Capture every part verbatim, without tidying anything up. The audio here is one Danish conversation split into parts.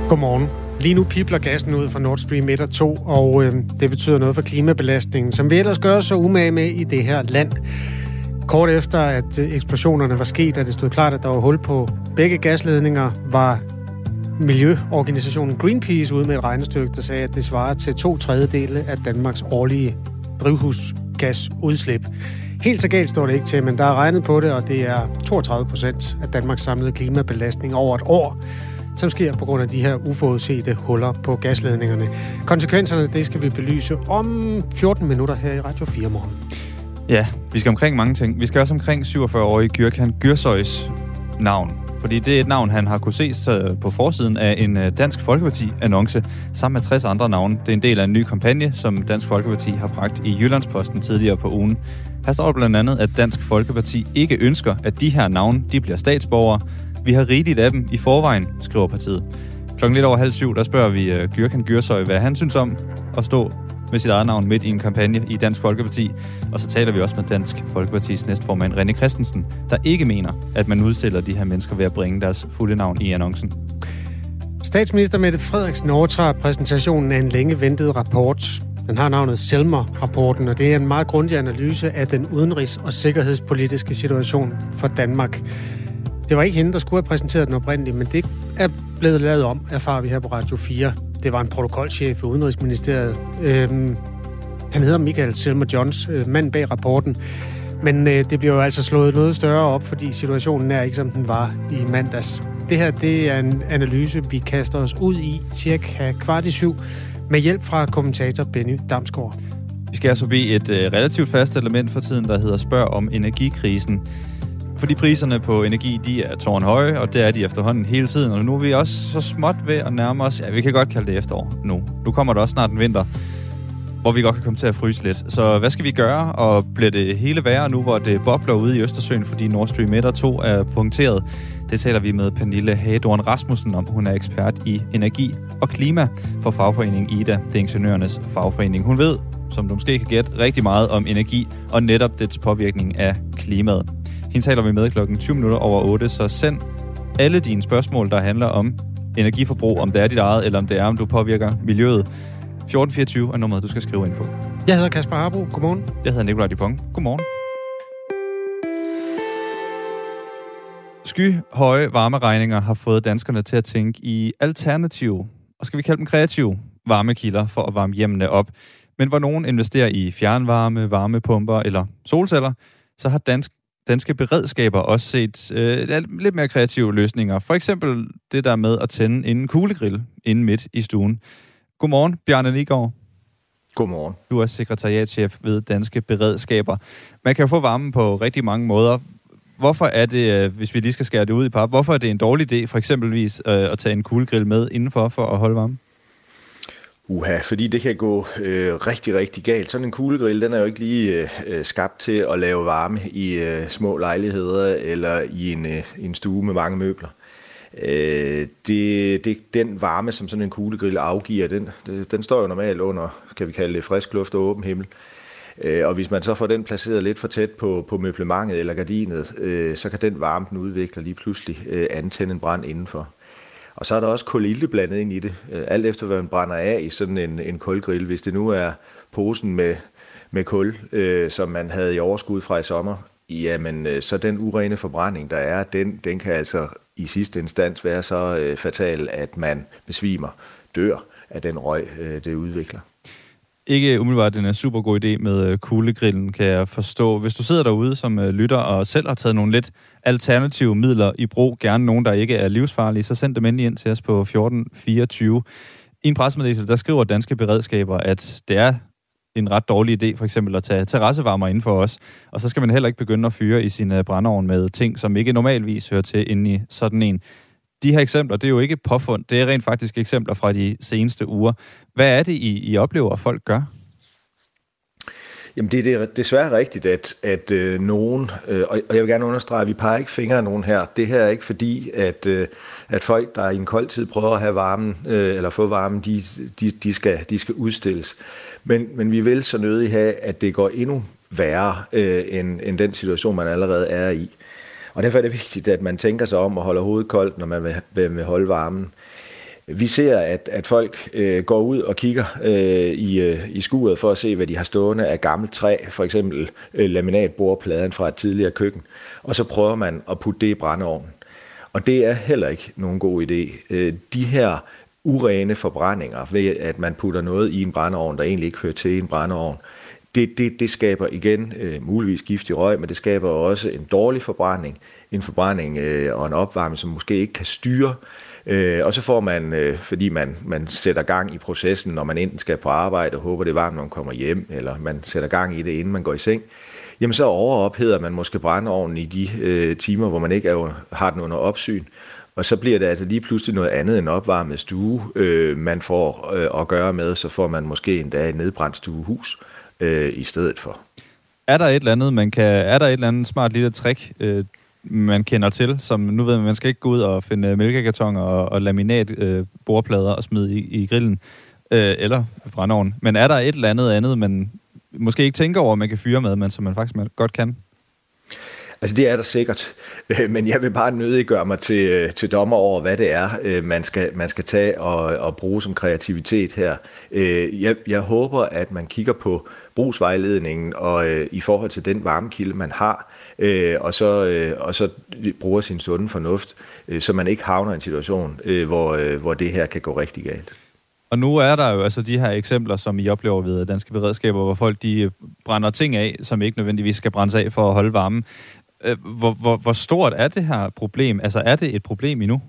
Godmorgen. Lige nu pibler gassen ud fra Nord Stream et og to, og øh, det betyder noget for klimabelastningen, som vi ellers gør så umage med i det her land. Kort efter, at øh, eksplosionerne var sket, og det stod klart, at der var hul på begge gasledninger, var miljøorganisationen Greenpeace ude med et regnestykke, der sagde, at det svarer til to tredjedele af Danmarks årlige drivhusgasudslip. Helt så galt står det ikke til, men der er regnet på det, og det er toogtredive procent af Danmarks samlede klimabelastning over et år, som sker på grund af de her uforudsete huller på gasledningerne. Konsekvenserne, det skal vi belyse om fjorten minutter her i Radio fire Morgen. Ja, vi skal omkring mange ting. Vi skal også omkring syvogfyrre-årige Gürkan Gürsoys navn. Fordi det er et navn, han har kunne ses på forsiden af en Dansk Folkeparti-annonce sammen med tres andre navne. Det er en del af en ny kampagne, som Dansk Folkeparti har bragt i Jyllandsposten tidligere på ugen. Her står blandt andet, at Dansk Folkeparti ikke ønsker, at de her navne de bliver statsborgere. Vi har rigeligt af dem i forvejen, skriver partiet. Klokken lidt over halv syv, der spørger vi Gürkan Gürsoy, hvad han synes om at stå med sit eget navn midt i en kampagne i Dansk Folkeparti. Og så taler vi også med Dansk Folkepartis næstformand René Christensen, der ikke mener, at man udstiller de her mennesker ved at bringe deres fulde navn i annoncen. Statsminister Mette Frederiksen overtager præsentationen af en længe ventet rapport. Den har navnet Selmer-rapporten, og det er en meget grundig analyse af den udenrigs- og sikkerhedspolitiske situation for Danmark. Det var ikke hende, der skulle have præsenteret den oprindeligt, men det er blevet lavet om, erfarer vi her på Radio fire. Det var en protokolchef i Udenrigsministeriet. Øhm, han hedder Michael Selmer Johns, øh, mand bag rapporten. Men øh, det bliver jo altså slået noget større op, fordi situationen er ikke, som den var i mandags. Det her, det er en analyse, vi kaster os ud i cirka kvart i syv, med hjælp fra kommentator Benny Damsgaard. Vi skal altså forbi et øh, relativt fast element for tiden, der hedder Spørg om energikrisen. Fordi priserne på energi, de er tårnhøje, og det er de efterhånden hele tiden. Og nu er vi også så småt ved at nærme os, ja, vi kan godt kalde det efterår nu. Nu kommer der også snart en vinter, hvor vi godt kan komme til at fryse lidt. Så hvad skal vi gøre, og bliver det hele værre nu, hvor det bobler ude i Østersøen, fordi Nord Stream et og to er punkteret? Det taler vi med Pernille Hagedorn Rasmussen om. Hun er ekspert i energi og klima for fagforeningen I D A, det er ingeniørernes fagforening. Hun ved, som du måske kan gætte, rigtig meget om energi og netop dets påvirkning af klimaet. Hende taler vi med klokken tyve minutter over otte, så send alle dine spørgsmål, der handler om energiforbrug, om det er dit eget, eller om det er, om du påvirker miljøet. fjorten fireogtyve er nummeret, du skal skrive ind på. Jeg hedder Kasper Harbo. Godmorgen. Jeg hedder Nikolaj Dupont. Godmorgen. Skyhøje varmeregninger har fået danskerne til at tænke i alternative, og skal vi kalde dem kreative, varmekilder for at varme hjemmene op. Men hvor nogen investerer i fjernvarme, varmepumper eller solceller, så har dansk Danske beredskaber også set øh, lidt mere kreative løsninger. For eksempel det der med at tænde en kuglegrill inde midt i stuen. Godmorgen, Bjarne Nigård. Godmorgen. Du er sekretariatschef ved Danske Beredskaber. Man kan jo få varme på rigtig mange måder. Hvorfor er det, hvis vi lige skal skære det ud i pap, hvorfor er det en dårlig idé for eksempelvis øh, at tage en kuglegrill med indenfor for at holde varme? Uha, fordi det kan gå øh, rigtig, rigtig galt. Sådan en kuglegrill, den er jo ikke lige øh, skabt til at lave varme i øh, små lejligheder eller i en, øh, en stue med mange møbler. Øh, det, det, den varme, som sådan en kuglegrill afgiver, den, det, den står jo normalt under, kan vi kalde det, frisk luft og åben himmel. Øh, og hvis man så får den placeret lidt for tæt på, på møblementet eller gardinet, øh, så kan den varme, den udvikler lige pludselig øh, antænde en brand indenfor. Og så er der også kulilte blandet ind i det, alt efter hvad man brænder af i sådan en, en kulgrill. Hvis det nu er posen med, med kul, øh, som man havde i overskud fra i sommer, jamen så den urene forbrænding, der er, den, den kan altså i sidste instans være så øh, fatal, at man besvimer, dør af den røg, øh, det udvikler. Ikke umiddelbart en super god idé med kuglegrillen, kan jeg forstå. Hvis du sidder derude som lytter og selv har taget nogle lidt alternative midler i brug, gerne nogen, der ikke er livsfarlige, så send dem endelig ind til os på fjorten fireogtyve. I en pressemeddelelse, der skriver Danske Beredskaber, at det er en ret dårlig idé for eksempel at tage terrassevarmer inden for os. Og så skal man heller ikke begynde at fyre i sin brændeovn med ting, som ikke normalvis hører til inde i sådan en. De her eksempler, det er jo ikke påfund, det er rent faktisk eksempler fra de seneste uger. Hvad er det, I, I oplever, at folk gør? Jamen det er desværre rigtigt, at, at øh, nogen, øh, og jeg vil gerne understrege, at vi peger ikke fingre af nogen her. Det her er ikke fordi, at, øh, at folk, der i en kold tid prøver at have varmen, øh, eller få varmen, de, de, de, skal, de skal udstilles. Men, men vi vil så nødig have, at det går endnu værre, øh, end, end den situation, man allerede er i. Og derfor er det vigtigt, at man tænker sig om og holder hovedet koldt, når man vil, vil holde varmen. Vi ser, at, at folk øh, går ud og kigger øh, i, øh, i skuret for at se, hvad de har stående af gammelt træ, for eksempel øh, laminatbordpladen fra et tidligere køkken, og så prøver man at putte det i brændeovnen. Og det er heller ikke nogen god idé. Øh, de her urene forbrændinger ved, at man putter noget i en brændeovn, der egentlig ikke hører til i en brændeovn, det, det, det skaber igen øh, muligvis giftig røg, men det skaber også en dårlig forbrænding, en forbrænding øh, og en opvarmning, som måske ikke kan styre. Øh, og så får man, øh, fordi man, man sætter gang i processen, når man enten skal på arbejde og håber, det er varmt, når man kommer hjem, eller man sætter gang i det, inden man går i seng, jamen så overopheder man måske brændeovnen i de øh, timer, hvor man ikke er, har den under opsyn. Og så bliver det altså lige pludselig noget andet end opvarmet stue, øh, man får øh, at gøre med, så får man måske endda et nedbrændt stuehus øh, i stedet for. Er der et eller andet, man kan, er der et eller andet smart lille trick, øh, man kender til, som nu ved man, man skal ikke gå ud og finde mælkekartoner og, og laminat øh, bordplader og smide i, i grillen øh, eller brændeovnen. Men er der et eller andet andet, man måske ikke tænker over, man kan fyre med, men som man faktisk godt kan? Altså det er der sikkert, men jeg vil bare nødiggøre mig til, til dommer over, hvad det er, man skal, man skal tage og, og bruge som kreativitet her. Jeg, jeg håber, at man kigger på brugsvejledningen og i forhold til den varmekilde, man har, og så, og så bruger sin sunde fornuft, så man ikke havner i en situation, hvor, hvor det her kan gå rigtig galt. Og nu er der jo altså de her eksempler, som I oplever ved danske beredskaber, hvor folk de brænder ting af, som ikke nødvendigvis skal brændes af for at holde varmen. Hvor, hvor, hvor stort er det her problem? Altså er det et problem endnu?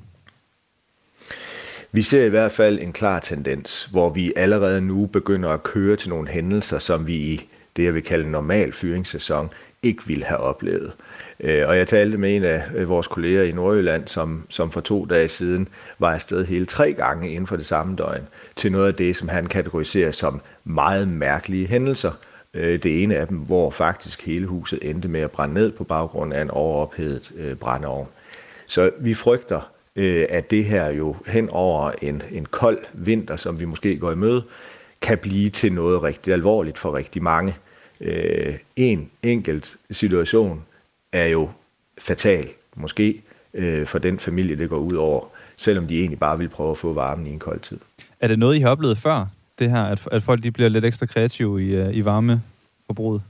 Vi ser i hvert fald en klar tendens, hvor vi allerede nu begynder at køre til nogle hændelser, som vi i det, jeg vil kalde en normal fyringssæson, ikke ville have oplevet. Og jeg talte med en af vores kolleger i Nordjylland, som, som for to dage siden var afsted hele tre gange inden for det samme døgn, til noget af det, som han kategoriserer som meget mærkelige hændelser. Det ene af dem, hvor faktisk hele huset endte med at brænde ned på baggrund af en overophedet brændeovn. Så vi frygter, at det her jo hen over en, en kold vinter, som vi måske går i møde, kan blive til noget rigtig alvorligt for rigtig mange. En enkelt situation er jo fatal, måske for den familie, det går ud over, selvom de egentlig bare vil prøve at få varmen i en kold tid. Er det noget, I har oplevet før, det her, at, at folk de bliver lidt ekstra kreative i, i varmeforbruget?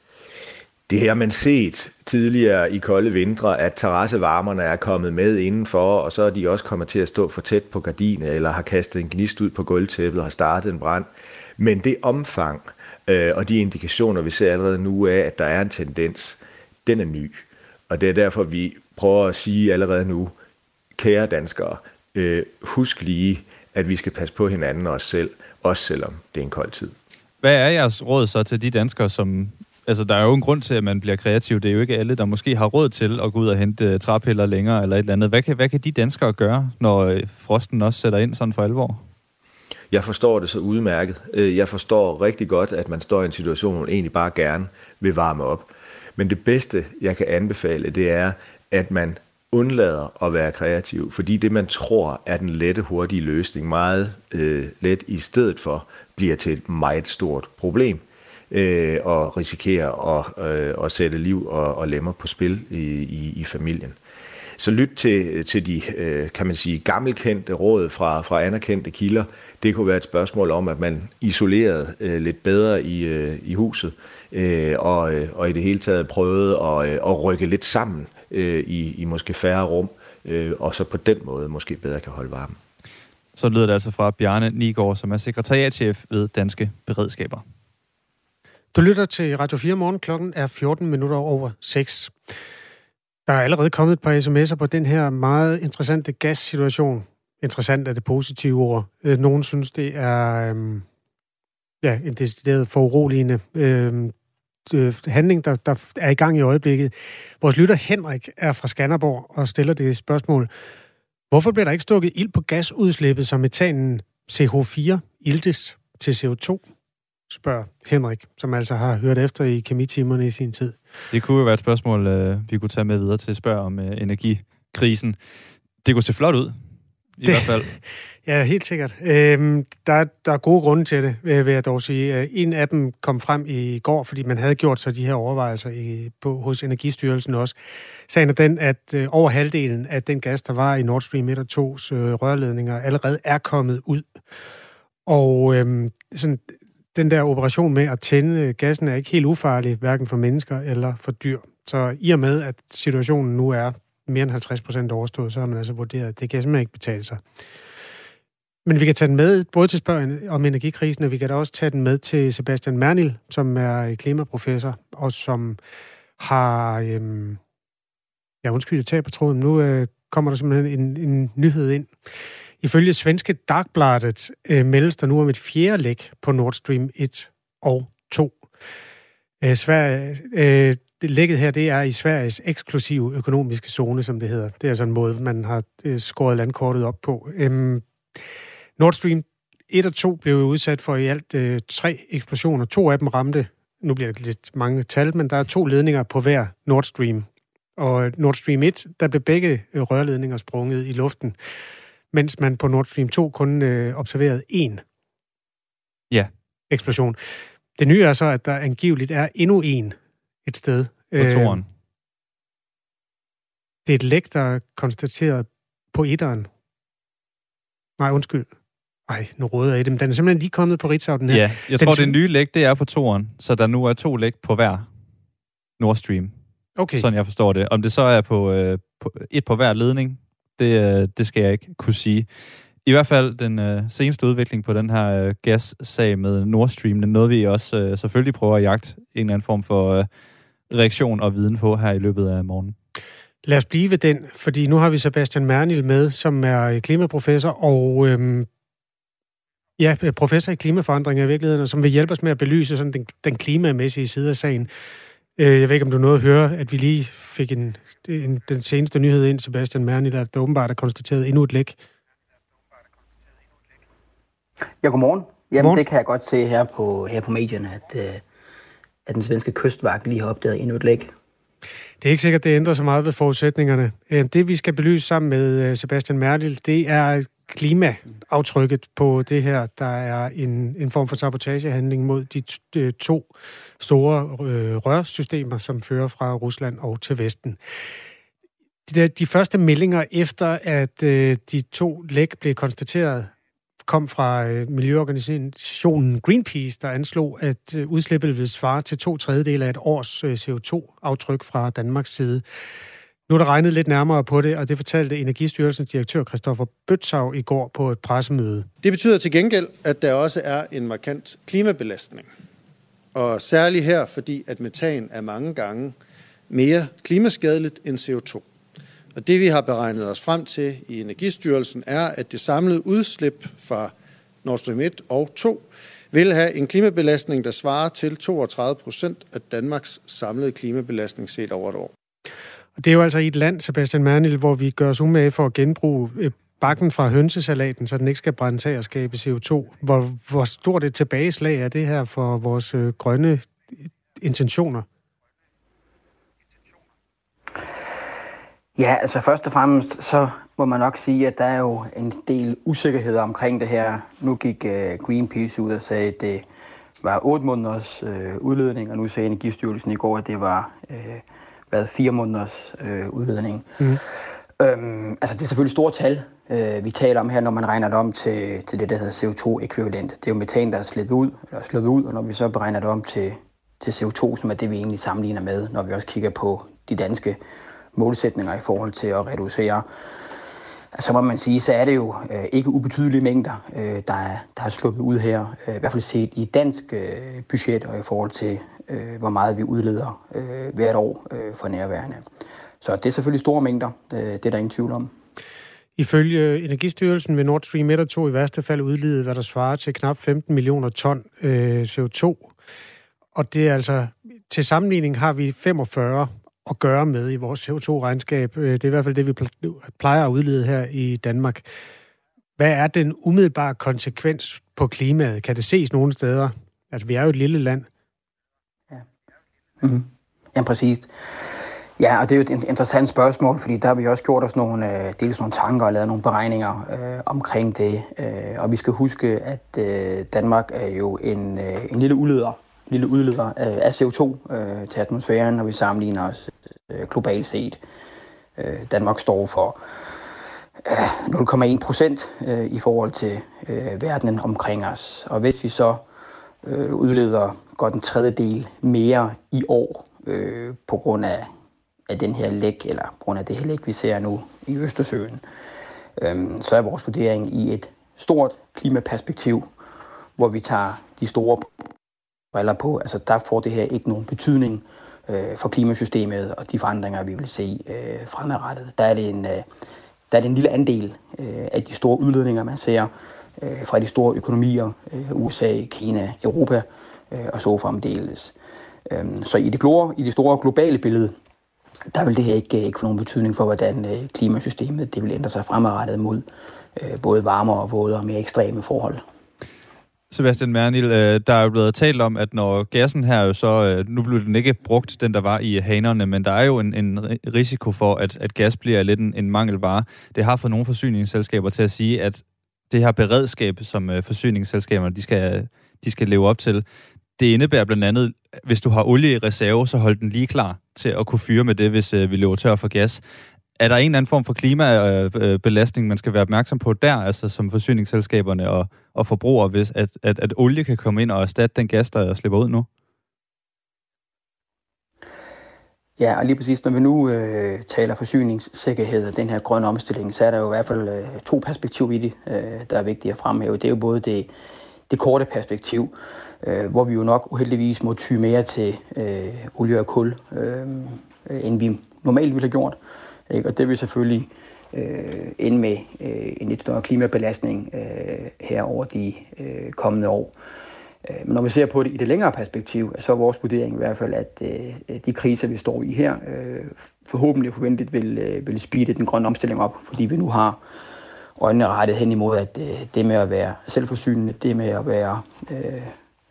Det har man set tidligere i kolde vintre, at terrassevarmerne er kommet med indenfor, og så er de også kommet til at stå for tæt på gardinet, eller har kastet en gnist ud på gulvtæppet og har startet en brand. Men det omfang øh, og de indikationer, vi ser allerede nu af, at der er en tendens, den er ny. Og det er derfor, vi prøver at sige allerede nu, kære danskere, øh, husk lige, at vi skal passe på hinanden og os selv, også selvom det er en kold tid. Hvad er jeres råd så til de danskere, som... Altså, der er jo en grund til, at man bliver kreativ. Det er jo ikke alle, der måske har råd til at gå ud og hente træpiller længere eller et eller andet. Hvad kan, hvad kan de danskere gøre, når frosten også sætter ind sådan for alvor? Jeg forstår det så udmærket. Jeg forstår rigtig godt, at man står i en situation, hvor man egentlig bare gerne vil varme op. Men det bedste, jeg kan anbefale, det er, at man undlader at være kreativ. Fordi det, man tror er den lette, hurtige løsning, meget øh, let i stedet for, bliver til et meget stort problem. Øh, og risikerer at, øh, at sætte liv og, og lemmer på spil i, i, i familien. Så lyt til, til de, øh, kan man sige, gammelkendte råd fra, fra anerkendte kilder. Det kunne være et spørgsmål om, at man isolerede øh, lidt bedre i, øh, i huset, øh, og, øh, og i det hele taget prøvede at, øh, at rykke lidt sammen øh, i, i måske færre rum, øh, og så på den måde måske bedre kan holde varmen. Så lyder det altså fra Bjarne Nigård, som er sekretariatschef ved Danske Beredskaber. Du lytter til Radio fire morgen. Klokken er fjorten minutter over seks. Der er allerede kommet et par sms'er på den her meget interessante gassituation. Interessant er det positive ord. Nogen synes, det er øhm, ja, en decideret foruroligende øhm, øh, handling, der, der er i gang i øjeblikket. Vores lytter Henrik er fra Skanderborg og stiller det spørgsmål. Hvorfor bliver der ikke stukket ild på gasudslippet, som metanen C H fire iltes til C O to? Spørger Henrik, som altså har hørt efter i kemitimerne i sin tid. Det kunne jo være et spørgsmål, øh, vi kunne tage med videre til at spørge om øh, energikrisen. Det kunne se flot ud. i det, hvert fald. Ja, helt sikkert. Øhm, der, der er gode grunde til det, vil jeg dog sige. En af dem kom frem i går, fordi man havde gjort sig de her overvejelser i, på, hos Energistyrelsen også. Sagen er den, at øh, over halvdelen af den gas, der var i Nord Stream et og to's øh, rørledninger, allerede er kommet ud. Og øhm, sådan, den der operation med at tænde gassen er ikke helt ufarlig, hverken for mennesker eller for dyr. Så i og med, at situationen nu er mere end halvtreds procent overstået, så har man altså vurderet, at det kan simpelthen ikke betale sig. Men vi kan tage den med både til spørgsmål om energikrisen, og vi kan da også tage den med til Sebastian Mernild, som er klimaprofessor, og som har... Øhm, ja, undskyld, jeg tager på tråden. Nu øh, kommer der simpelthen en, en nyhed ind. Ifølge svenske Dagbladet øh, meldes der nu om et fjerde læk på Nord Stream et og to. Øh, Sverige, øh, det lækket her, det er i Sveriges eksklusive økonomiske zone, som det hedder. Det er altså en måde, man har øh, skåret landkortet op på. Øhm, Nord Stream et og to blev udsat for i alt øh, tre eksplosioner. To af dem ramte, nu bliver det lidt mange tal, men der er to ledninger på hver Nord Stream. Og Nord Stream et, der blev begge rørledninger sprunget i luften, mens man på Nord Stream to kun øh, observerede én ja. eksplosion. Det nye er så, at der angiveligt er endnu en et sted. På toren. Øh, det er et læk, der er konstateret på etteren. Nej, undskyld. Ej, nu råder jeg i dem. Den er simpelthen lige kommet på Ritzau, den her. Ja, jeg den tror, det nye læk, det er på toren, så der nu er to læk på hver Nord Stream. Okay. Sådan jeg forstår det. Om det så er på, øh, på et på hver ledning, det, øh, det skal jeg ikke kunne sige. I hvert fald den øh, seneste udvikling på den her øh, gassag med Nord Stream, den noget vi også øh, selvfølgelig prøver at jagte en eller anden form for øh, reaktion og viden på her i løbet af morgenen. Lad os blive ved den, fordi nu har vi Sebastian Mernild med, som er klimaprofessor og øhm, ja, professor i klimaforandring i virkeligheden, og som vil hjælpe os med at belyse sådan den, den klimamæssige side af sagen. Jeg ved ikke, om du nåede at høre, at vi lige fik en, en, den seneste nyhed ind, Sebastian Mernild, at der åbenbart er konstateret endnu et læk. Ja, godmorgen. Jamen, godmorgen. Det kan jeg godt se her på, her på medierne, at, at den svenske kystvagt lige har opdaget endnu et læk. Det er ikke sikkert, det ændrer så meget ved forudsætningerne. Det, vi skal belyse sammen med Sebastian Mernild, det er klimaaftrykket på det her. Der er en, en form for sabotagehandling mod de, de to store øh, rørsystemer, som fører fra Rusland og til Vesten. De, de første meldinger efter, at øh, de to læk blev konstateret, kom fra øh, miljøorganisationen Greenpeace, der anslog, at øh, udslippet ville svare til to tredjedele af et års øh, C O to aftryk fra Danmarks side. Nu er der regnet lidt nærmere på det, og det fortalte Energistyrelsens direktør Christoffer Bøtzau i går på et pressemøde. Det betyder til gengæld, at der også er en markant klimabelastning. Og særligt her, fordi at metan er mange gange mere klimaskadeligt end C O to. Og det vi har beregnet os frem til i Energistyrelsen er, at det samlede udslip fra Nord Stream et og to vil have en klimabelastning, der svarer til toogtredive procent af Danmarks samlede klimabelastning set over et år. Og det er jo altså i et land, Sebastian Mernild, hvor vi gør os umage for at genbruge bakken fra hønsesalaten, så den ikke skal brændes af og skabe C O to. Hvor, hvor stort et tilbageslag er det her for vores øh, grønne intentioner? Ja, altså først og fremmest, så må man nok sige, at der er jo en del usikkerhed omkring det her. Nu gik uh, Greenpeace ud og sagde, at det var otte måneders uh, udledning, og nu sagde Energistyrelsen i går, at det var uh, hvad, fire måneders uh, udledning. Mm. Øhm, altså det er selvfølgelig store tal, uh, vi taler om her, når man regner det om til, til det, der hedder C O to-ekvivalent. Det er jo metan, der er slippet ud, eller sluppet ud, og når vi så beregner det om til, til C O to, som er det, vi egentlig sammenligner med, når vi også kigger på de danske målsætninger i forhold til at reducere, så må man sige, så er det jo øh, ikke ubetydelige mængder, øh, der, er, der er sluppet ud her, øh, i hvert fald set i dansk øh, budget og i forhold til, øh, hvor meget vi udleder øh, hvert år øh, for nærværende. Så det er selvfølgelig store mængder, øh, det er der ingen tvivl om. Ifølge Energistyrelsen vil Nord Stream et og to i værste fald udlede, hvad der svarer til knap femten millioner ton øh, C O to. Og det er altså, til sammenligning har vi femogfyrre at gøre med i vores C O to-regnskab. Det er i hvert fald det, vi plejer at udlede her i Danmark. Hvad er den umiddelbare konsekvens på klimaet? Kan det ses nogle steder? Altså, vi er jo et lille land. Ja, mm-hmm. ja præcis. Ja, og det er jo et interessant spørgsmål, fordi der har vi også gjort os nogle, øh, dels nogle tanker og lavet nogle beregninger øh, omkring det. Øh, og vi skal huske, at øh, Danmark er jo en, øh, en lille udleder, lille udleder øh, af C O to øh, til atmosfæren, når vi sammenligner os øh, globalt set. Øh, Danmark står for øh, nul komma en procent øh, i forhold til øh, verdenen omkring os. Og hvis vi så øh, udleder godt en tredjedel mere i år øh, på grund af af den her læk, eller på grund af det her læk, vi ser nu i Østersøen, øhm, så er vores vurdering i et stort klimaperspektiv, hvor vi tager de store briller på. Altså der får det her ikke nogen betydning øh, for klimasystemet og de forandringer, vi vil se øh, fremadrettet. Der er det en, øh, der er det en lille andel øh, af de store udledninger, man ser øh, fra de store økonomier, øh, U S A, Kina, Europa øh, og så fremdeles. Øhm, så i det, glore, i det store globale billede, der vil det her ikke, ikke få nogen betydning for, hvordan øh, klimasystemet det vil ændre sig fremadrettet mod øh, både varmere og vådere og mere ekstreme forhold. Sebastian Mernild, øh, der er jo blevet talt om, at når gassen her jo så, øh, nu blev den ikke brugt, den der var i hanerne, men der er jo en, en risiko for, at, at gas bliver lidt en, en mangelvare. Det har fået nogle forsyningsselskaber til at sige, at det her beredskab, som øh, forsyningsselskaberne de skal, de skal leve op til, det indebærer blandt andet, hvis du har olie i reserve, så hold den lige klar til at kunne fyre med det, hvis øh, vi løber tør for gas. Er der en eller anden form for klimabelastning, man skal være opmærksom på der, altså som forsyningsselskaberne og, og forbrugere, hvis at, at, at olie kan komme ind og erstatte den gas, der slipper ud nu? Ja, og lige præcis, når vi nu øh, taler forsyningssikkerhed og den her grønne omstilling, så er der jo i hvert fald øh, to perspektiver i det, øh, der er vigtigt at fremhæve. Det er jo både det, det korte perspektiv, øh, hvor vi jo nok uheldigvis må ty mere til øh, olie og kul, øh, end vi normalt ville have gjort. Ikke? Og det vil selvfølgelig øh, ende med øh, en lidt større klimabelastning øh, her over de øh, kommende år. Men når vi ser på det i det længere perspektiv, så er vores vurdering i hvert fald, at øh, de kriser, vi står i her, øh, forhåbentlig forventeligt vil, øh, vil speede den grønne omstilling op, fordi vi nu har øjnene rettet hen imod, at øh, det med at være selvforsynende, det med at være øh,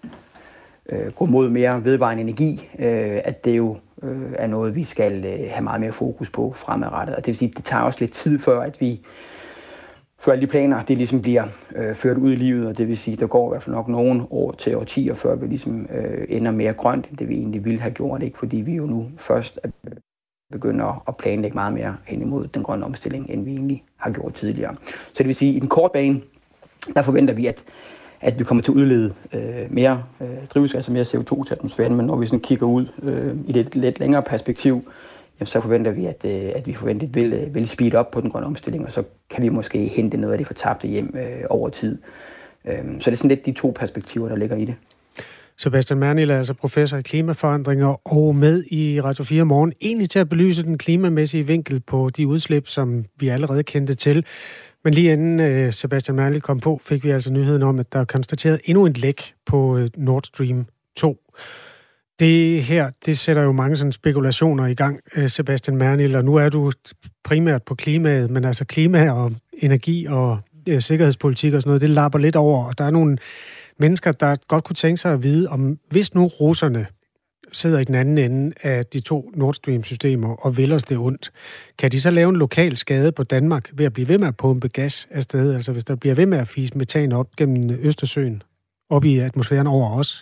øh, gå mod mere vedvarende energi, øh, at det jo øh, er noget, vi skal øh, have meget mere fokus på fremadrettet. Og det vil sige, at det tager også lidt tid før, at vi før alle de planer, det ligesom bliver øh, ført ud i livet, og det vil sige, at der går i hvert fald nok nogle år til årtier, før vi ligesom øh, ender mere grønt, end det vi egentlig ville have gjort, ikke? Fordi vi jo nu først er begynder at planlægge meget mere hen imod den grønne omstilling, end vi egentlig har gjort tidligere. Så det vil sige, at i den korte bane, der forventer vi, at, at vi kommer til at udlede øh, mere øh, drivhusgasser, mere C O to til atmosfæren, men når vi sådan kigger ud øh, i det lidt længere perspektiv, jamen, så forventer vi, at, at vi forventet vil, vil speede op på den grønne omstilling, og så kan vi måske hente noget af det fortabte hjem øh, over tid. Øhm, så det er sådan lidt de to perspektiver, der ligger i det. Sebastian Mernild er altså professor i klimaforandringer og med i Radio fire Morgen, egentlig til at belyse den klimamæssige vinkel på de udslip, som vi allerede kendte til. Men lige inden øh, Sebastian Mernild kom på, fik vi altså nyheden om, at der er konstateret endnu et læk på øh, Nord Stream to. Det her, det sætter jo mange sådan spekulationer i gang, Sebastian Mernild, og nu er du primært på klimaet, men altså klima og energi og øh, sikkerhedspolitik og sådan noget, det lapper lidt over, og der er nogle mennesker, der godt kunne tænke sig at vide, om hvis nu russerne sidder i den anden ende af de to Nord Stream-systemer og vil os det ondt, kan de så lave en lokal skade på Danmark ved at blive ved med at pumpe gas afsted, altså hvis der bliver ved med at fise metan op gennem Østersøen, op i atmosfæren over os?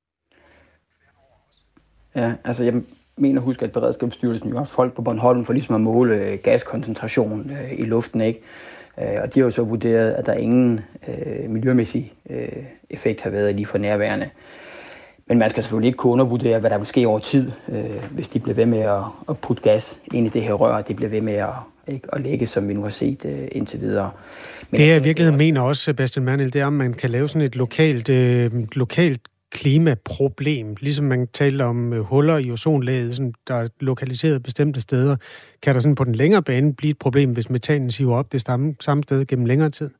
Ja, altså jeg mener husk, at Beredskabsstyrelsen jo har folk på Bornholm for ligesom at måle øh, gaskoncentration øh, i luften, ikke? Øh, og de har jo så vurderet, at der ingen øh, miljømæssig øh, effekt har været lige for nærværende. Men man skal selvfølgelig ikke kunne undervurdere, hvad der vil ske over tid, øh, hvis de bliver ved med at, at putte gas ind i det her rør, og det bliver ved med at, ikke, at lægge, som vi nu har set øh, indtil videre. Men det jeg i virkeligheden også mener også, Sebastian Mernild, det er, om man kan lave sådan et lokalt, øh, lokalt klimaproblem, ligesom man taler om øh, huller i ozonlaget, sådan, der er lokaliseret bestemte steder. Kan der sådan på den længere bane blive et problem, hvis metanen siver op det samme, samme sted gennem længere tid?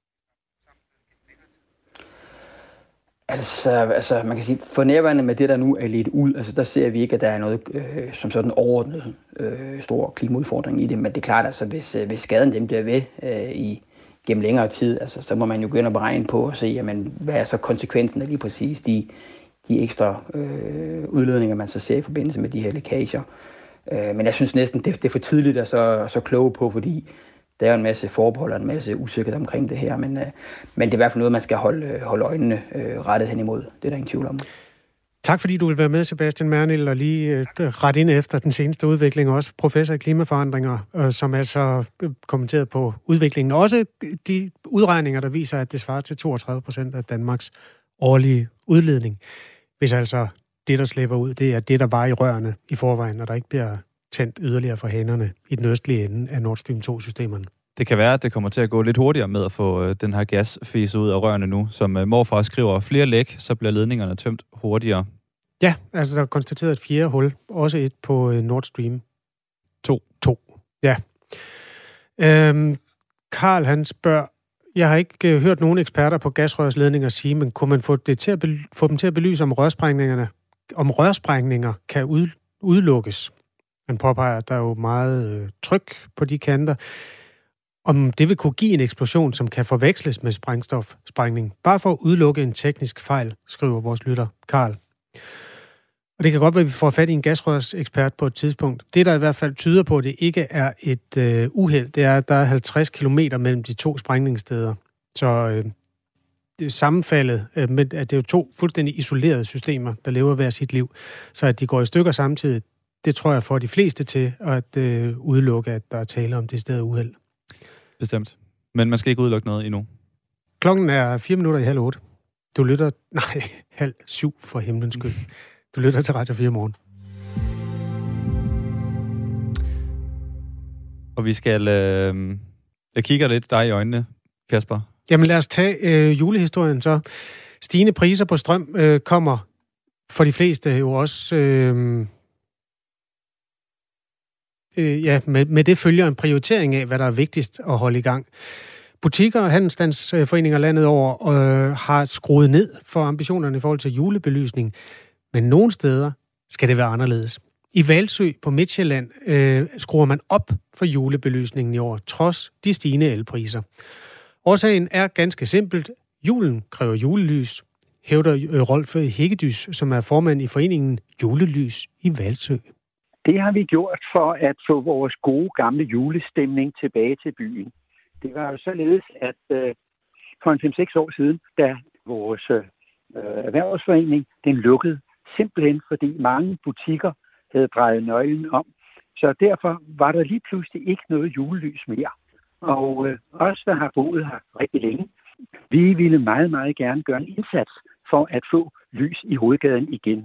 Altså, altså, man kan sige, for nærværende med det, der nu er lidt ud, altså der ser vi ikke, at der er noget øh, som sådan overordnet øh, stor klimaudfordring i det, men det er klart, altså hvis, øh, hvis skaden den bliver ved øh, i gennem længere tid, altså, så må man jo gå ind og beregne på og se, jamen, hvad er så konsekvensen af lige præcis de, de ekstra øh, udledninger, man så ser i forbindelse med de her lækager. Øh, men jeg synes næsten, det, det er for tidligt at så, så kloge på, fordi der er en masse forbehold og en masse usikkerhed omkring det her. Men, øh, men det er i hvert fald noget, man skal holde, holde øjnene øh, rettet hen imod. Det er der ingen tvivl om. Tak fordi du vil være med, Sebastian Mernil, og lige øh, ret ind efter den seneste udvikling, også professor i klimaforandringer, øh, som altså kommenteret på udviklingen. Også de udregninger, der viser, at det svarer til toogtredive procent af Danmarks årlige udledning. Hvis altså det, der slipper ud, det er det, der var i rørene i forvejen, og der ikke bliver tændt yderligere for hænerne i den østlige ende af Nord Stream to-systemerne. Det kan være, at det kommer til at gå lidt hurtigere med at få øh, den her gas fæset ud af rørene nu. Som øh, morfar skriver, flere læk, så bliver ledningerne tømt hurtigere. Ja, altså der er konstateret et fjerde hul. Også et på øh, Nord Stream to. to. Ja. Øhm, Karl, han spørger, jeg har ikke øh, hørt nogen eksperter på gasrørsledninger sige, men kunne man få, det til at bel- få dem til at belyse, om rørsprængningerne, om rørsprængninger kan ud, udelukkes? Han påpeger, at der er jo meget øh, tryk på de kanter. Om det vil kunne give en eksplosion, som kan forveksles med sprængstofsprængning. Bare for at udelukke en teknisk fejl, skriver vores lytter Karl. Og det kan godt være, at vi får fat i en gasrørsekspert på et tidspunkt. Det, der i hvert fald tyder på, at det ikke er et øh, uheld, det er, at der er halvtreds kilometer mellem de to sprængningssteder. Så øh, det er sammenfaldet, øh, med, at det er jo to fuldstændig isolerede systemer, der lever hver sit liv. Så at de går i stykker samtidig, det tror jeg får de fleste til at øh, udelukke, at der er tale om det sted uheld. Bestemt. Men man skal ikke udelukke noget endnu. Klokken er fire minutter i halv otte. Du lytter... Nej, halv syv for himlens skyld. Du lytter til Radio fire morgen. Og vi skal... Øh, jeg kigger lidt dig i øjnene, Kasper. Jamen lad os tage øh, julehistorien så. Stigende priser på strøm øh, kommer for de fleste jo også... Øh, øh, ja, med, med det følger en prioritering af, hvad der er vigtigst at holde i gang. Butikker og handelsstandsforeninger landet over øh, har skruet ned for ambitionerne i forhold til julebelysning. Men nogle steder skal det være anderledes. I Hvalsø på Midtjylland øh, skruer man op for julebelysningen i år, trods de stigende elpriser. Årsagen er ganske simpelt. Julen kræver julelys, hævder øh, Rolf Hækkedys, som er formand i foreningen Julelys i Hvalsø. Det har vi gjort for at få vores gode gamle julestemning tilbage til byen. Det var jo således, at øh, for en fem seks år siden, da vores øh, erhvervsforening den lukkede, simpelthen fordi mange butikker havde drejet nøglen om. Så derfor var der lige pludselig ikke noget julelys mere. Og øh, os, der har boet her rigtig længe, vi ville meget, meget gerne gøre en indsats for at få lys i hovedgaden igen.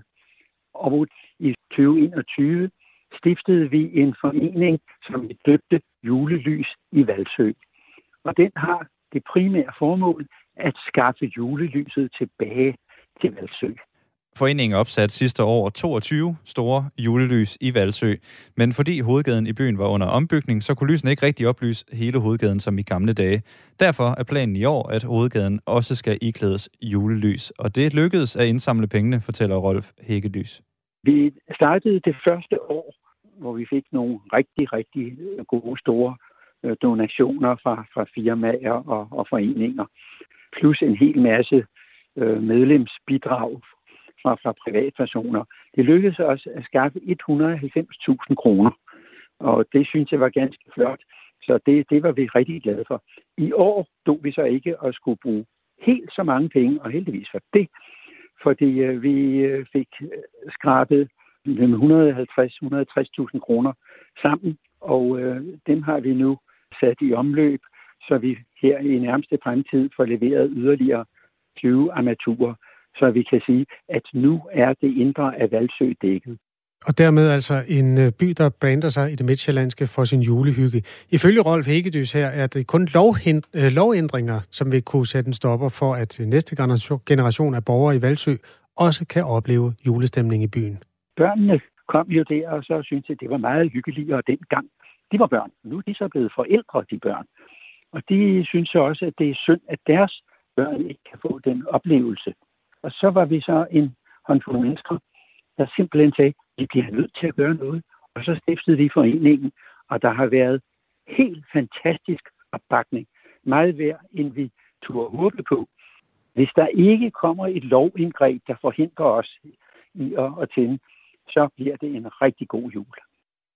Og i tyve enogtyve stiftede vi en forening, som vi døbte Julelys i Hvalsø. Og den har det primære formål at skaffe julelyset tilbage til Hvalsø. Foreningen opsatte sidste år toogtyve store julelys i Hvalsø, men fordi hovedgaden i byen var under ombygning, så kunne lysene ikke rigtig oplyse hele hovedgaden som i gamle dage. Derfor er planen i år, at hovedgaden også skal iklædes julelys, og det lykkedes at indsamle pengene, fortæller Rolf Hækkedys. Vi startede det første år, hvor vi fik nogle rigtig, rigtig gode store donationer fra, fra firmaer og, og foreninger, plus en hel masse øh, medlemsbidrag fra, fra privatpersoner. Det lykkedes os at skaffe et hundrede og halvfems tusind kroner, og det synes jeg var ganske flot, så det, det var vi rigtig glade for. I år stod vi så ikke at skulle bruge helt så mange penge, og heldigvis for det, fordi øh, vi øh, fik skrabet et hundrede og halvtreds til et hundrede og tres tusind kroner sammen, og øh, dem har vi nu sat i omløb, så vi her i nærmeste fremtid får leveret yderligere tyve armaturer, så vi kan sige, at nu er det indre af Hvalsø dækket. Og dermed altså en by, der brander sig i det midtjyllandske for sin julehygge. Ifølge Rolf Hækkedys her er det kun lovhind- lovændringer, som vil kunne sætte en stopper for, at næste generation af borgere i Hvalsø også kan opleve julestemning i byen. Børnene kom jo der, og så syntes jeg, det var meget hyggeligere dengang. De var børn. Nu er de så blevet forældre, de børn. Og de synes også, at det er synd, at deres børn ikke kan få den oplevelse. Og så var vi så en håndfuld mennesker, der simpelthen sagde, at vi bliver nødt til at gøre noget. Og så stiftede vi foreningen, og der har været helt fantastisk opbakning. Meget værd, end vi turde håbe på. Hvis der ikke kommer et lovindgreb, der forhindrer os i at, at tænde, så bliver det en rigtig god jul.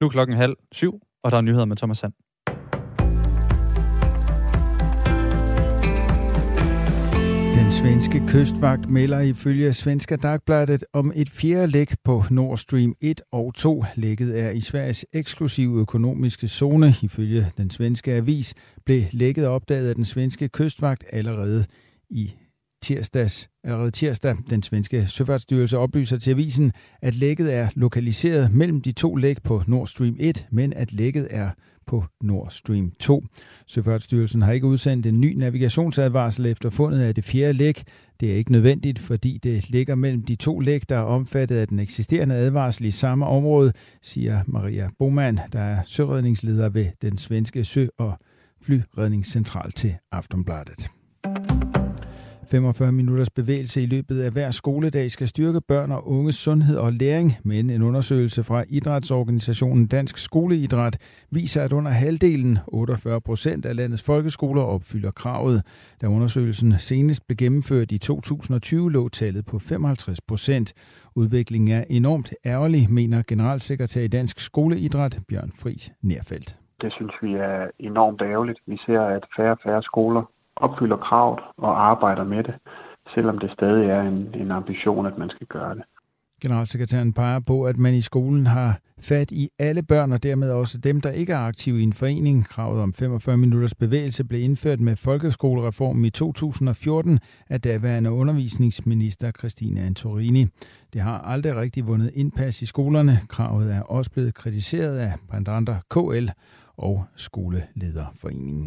Nu er klokken halv syv, og der er nyheder med Thomas Sand. Den svenske kystvagt melder ifølge Svenska Dagbladet om et fjerde læk på Nord Stream et og to. Lækket er i Sveriges eksklusive økonomiske zone. Ifølge den svenske avis blev lækket opdaget af den svenske kystvagt allerede i tirsdags. Allerede tirsdag. Den svenske søfartsstyrelse oplyser til avisen, at lækket er lokaliseret mellem de to læk på Nord Stream et, men at lækket er på Nord Stream to. Søfartsstyrelsen har ikke udsendt en ny navigationsadvarsel efter fundet af det fjerde læk. Det er ikke nødvendigt, fordi det ligger mellem de to læk, der er omfattet af den eksisterende advarsel i samme område, siger Maria Boman, der er søredningsleder ved den svenske sø- og flyredningscentral til Aftonbladet. femogfyrre minutters bevægelse i løbet af hver skoledag skal styrke børn og unges sundhed og læring, men en undersøgelse fra idrætsorganisationen Dansk Skoleidræt viser, at under halvdelen, otteogfyrre procent af landets folkeskoler, opfylder kravet. Da undersøgelsen senest blev gennemført i to tusind og tyve, lå tallet på femoghalvtreds procent. Udviklingen er enormt ærgerlig, mener generalsekretær i Dansk Skoleidræt Bjørn Friis Nerfeldt. Det synes vi er enormt ærgerligt. Vi ser, at færre og færre skoler opfylder kravet og arbejder med det, selvom det stadig er en, en ambition, at man skal gøre det. Generalsekretæren peger på, at man i skolen har fat i alle børn, og dermed også dem, der ikke er aktive i en forening. Kravet om femogfyrre minutters bevægelse blev indført med folkeskolereformen i to tusind og fjorten af daværende undervisningsminister Christine Antorini. Det har aldrig rigtig vundet indpas i skolerne. Kravet er også blevet kritiseret af blandt andre K L og Skolelederforeningen.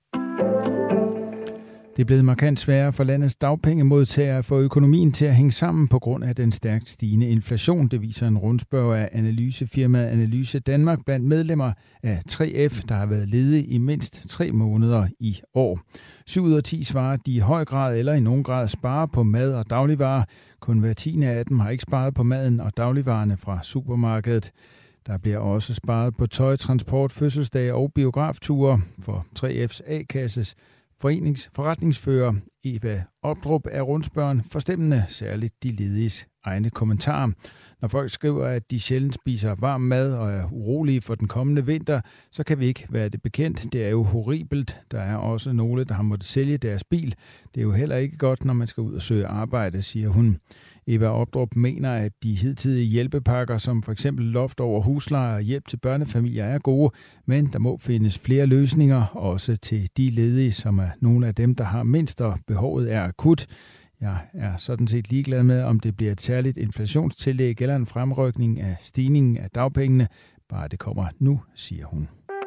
Det er blevet markant sværere for landets dagpengemodtagere at få økonomien til at hænge sammen på grund af den stærkt stigende inflation. Det viser en rundspørg af analysefirmaet Analyse Danmark blandt medlemmer af tre F, der har været ledige i mindst tre måneder i år. syv ud af ti svarer, at de i høj grad eller i nogen grad sparer på mad og dagligvarer. Kun hver tiende af dem har ikke sparet på maden og dagligvarerne fra supermarkedet. Der bliver også sparet på tøj, transport, fødselsdage og biografture. For tre F's A-kasses Forenings forretningsfører Eva Opdrup er rundspørgen forstemmende, særligt de lediges egne kommentarer. Når folk skriver, at de sjældent spiser varm mad og er urolige for den kommende vinter, så kan vi ikke være det bekendt. Det er jo horribelt. Der er også nogle, der har måttet sælge deres bil. Det er jo heller ikke godt, når man skal ud og søge arbejde, siger hun. Eva Opdrup mener, at de hidtidige hjælpepakker, som for eksempel loft over husleje og hjælp til børnefamilier, er gode, men der må findes flere løsninger, også til de ledige, som er nogle af dem, der har mindst, og behovet er akut. Jeg er sådan set ligeglad med, om det bliver et særligt inflationstillæg eller en fremrykning af stigningen af dagpengene. Bare det kommer nu, siger hun.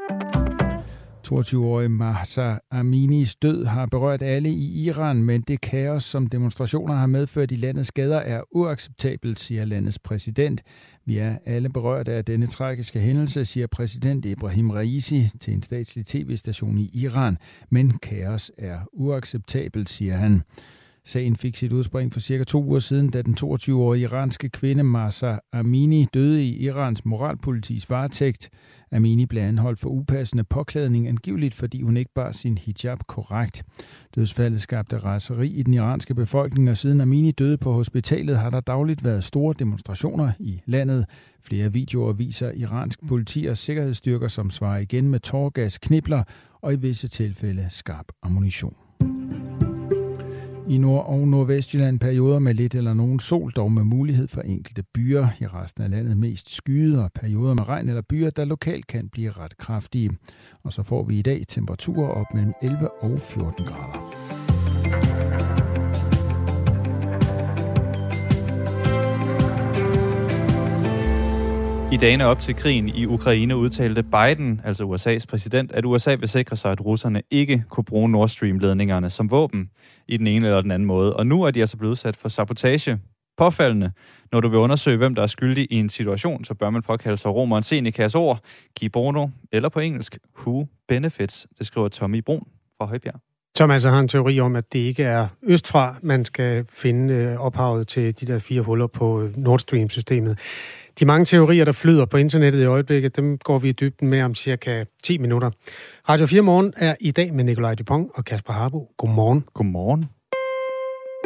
toogtyve-årige Mahsa Aminis død har berørt alle i Iran, men det kaos, som demonstrationer har medført i landets gader, er uacceptabelt, siger landets præsident. Vi er alle berørt af denne tragiske hændelse, siger præsident Ebrahim Raisi til en statslig tv-station i Iran. Men kaos er uacceptabelt, siger han. Sagen fik sit udspring for cirka to uger siden, da den toogtyve-årige iranske kvinde Mahsa Amini døde i Irans moralpolitis varetægt. Amini blev anholdt for upassende påklædning, angiveligt fordi hun ikke bar sin hijab korrekt. Dødsfaldet skabte raseri i den iranske befolkning, og siden Amini døde på hospitalet, har der dagligt været store demonstrationer i landet. Flere videoer viser iransk politi og sikkerhedsstyrker, som svarer igen med tåregas, knibler og i visse tilfælde skarp ammunition. I Nord- og Nordvestjylland perioder med lidt eller nogen sol, dog med mulighed for enkelte byer. I resten af landet mest skyet og perioder med regn eller byer, der lokalt kan blive ret kraftige. Og så får vi i dag temperaturer op mellem elleve og fjorten grader. I dagene op til krigen i Ukraine udtalte Biden, altså U S A's præsident, at U S A vil sikre sig, at russerne ikke kunne bruge Nord Stream-ledningerne som våben i den ene eller den anden måde. Og nu er de altså blevet udsat for sabotage. Påfaldende. Når du vil undersøge, hvem der er skyldig i en situation, så bør man påkalde sig romeren Senecas ord, Qui bono, eller på engelsk, who benefits, det skriver Tommy Brun fra Højbjerg. Thomas har en teori om, at det ikke er østfra, man skal finde ophavet til de der fire huller på Nord Stream-systemet. De mange teorier, der flyder på internettet i øjeblikket, dem går vi i dybden med om cirka ti minutter. Radio fire Morgen er i dag med Nikolaj Dupont og Kasper Harbo. Godmorgen. Godmorgen.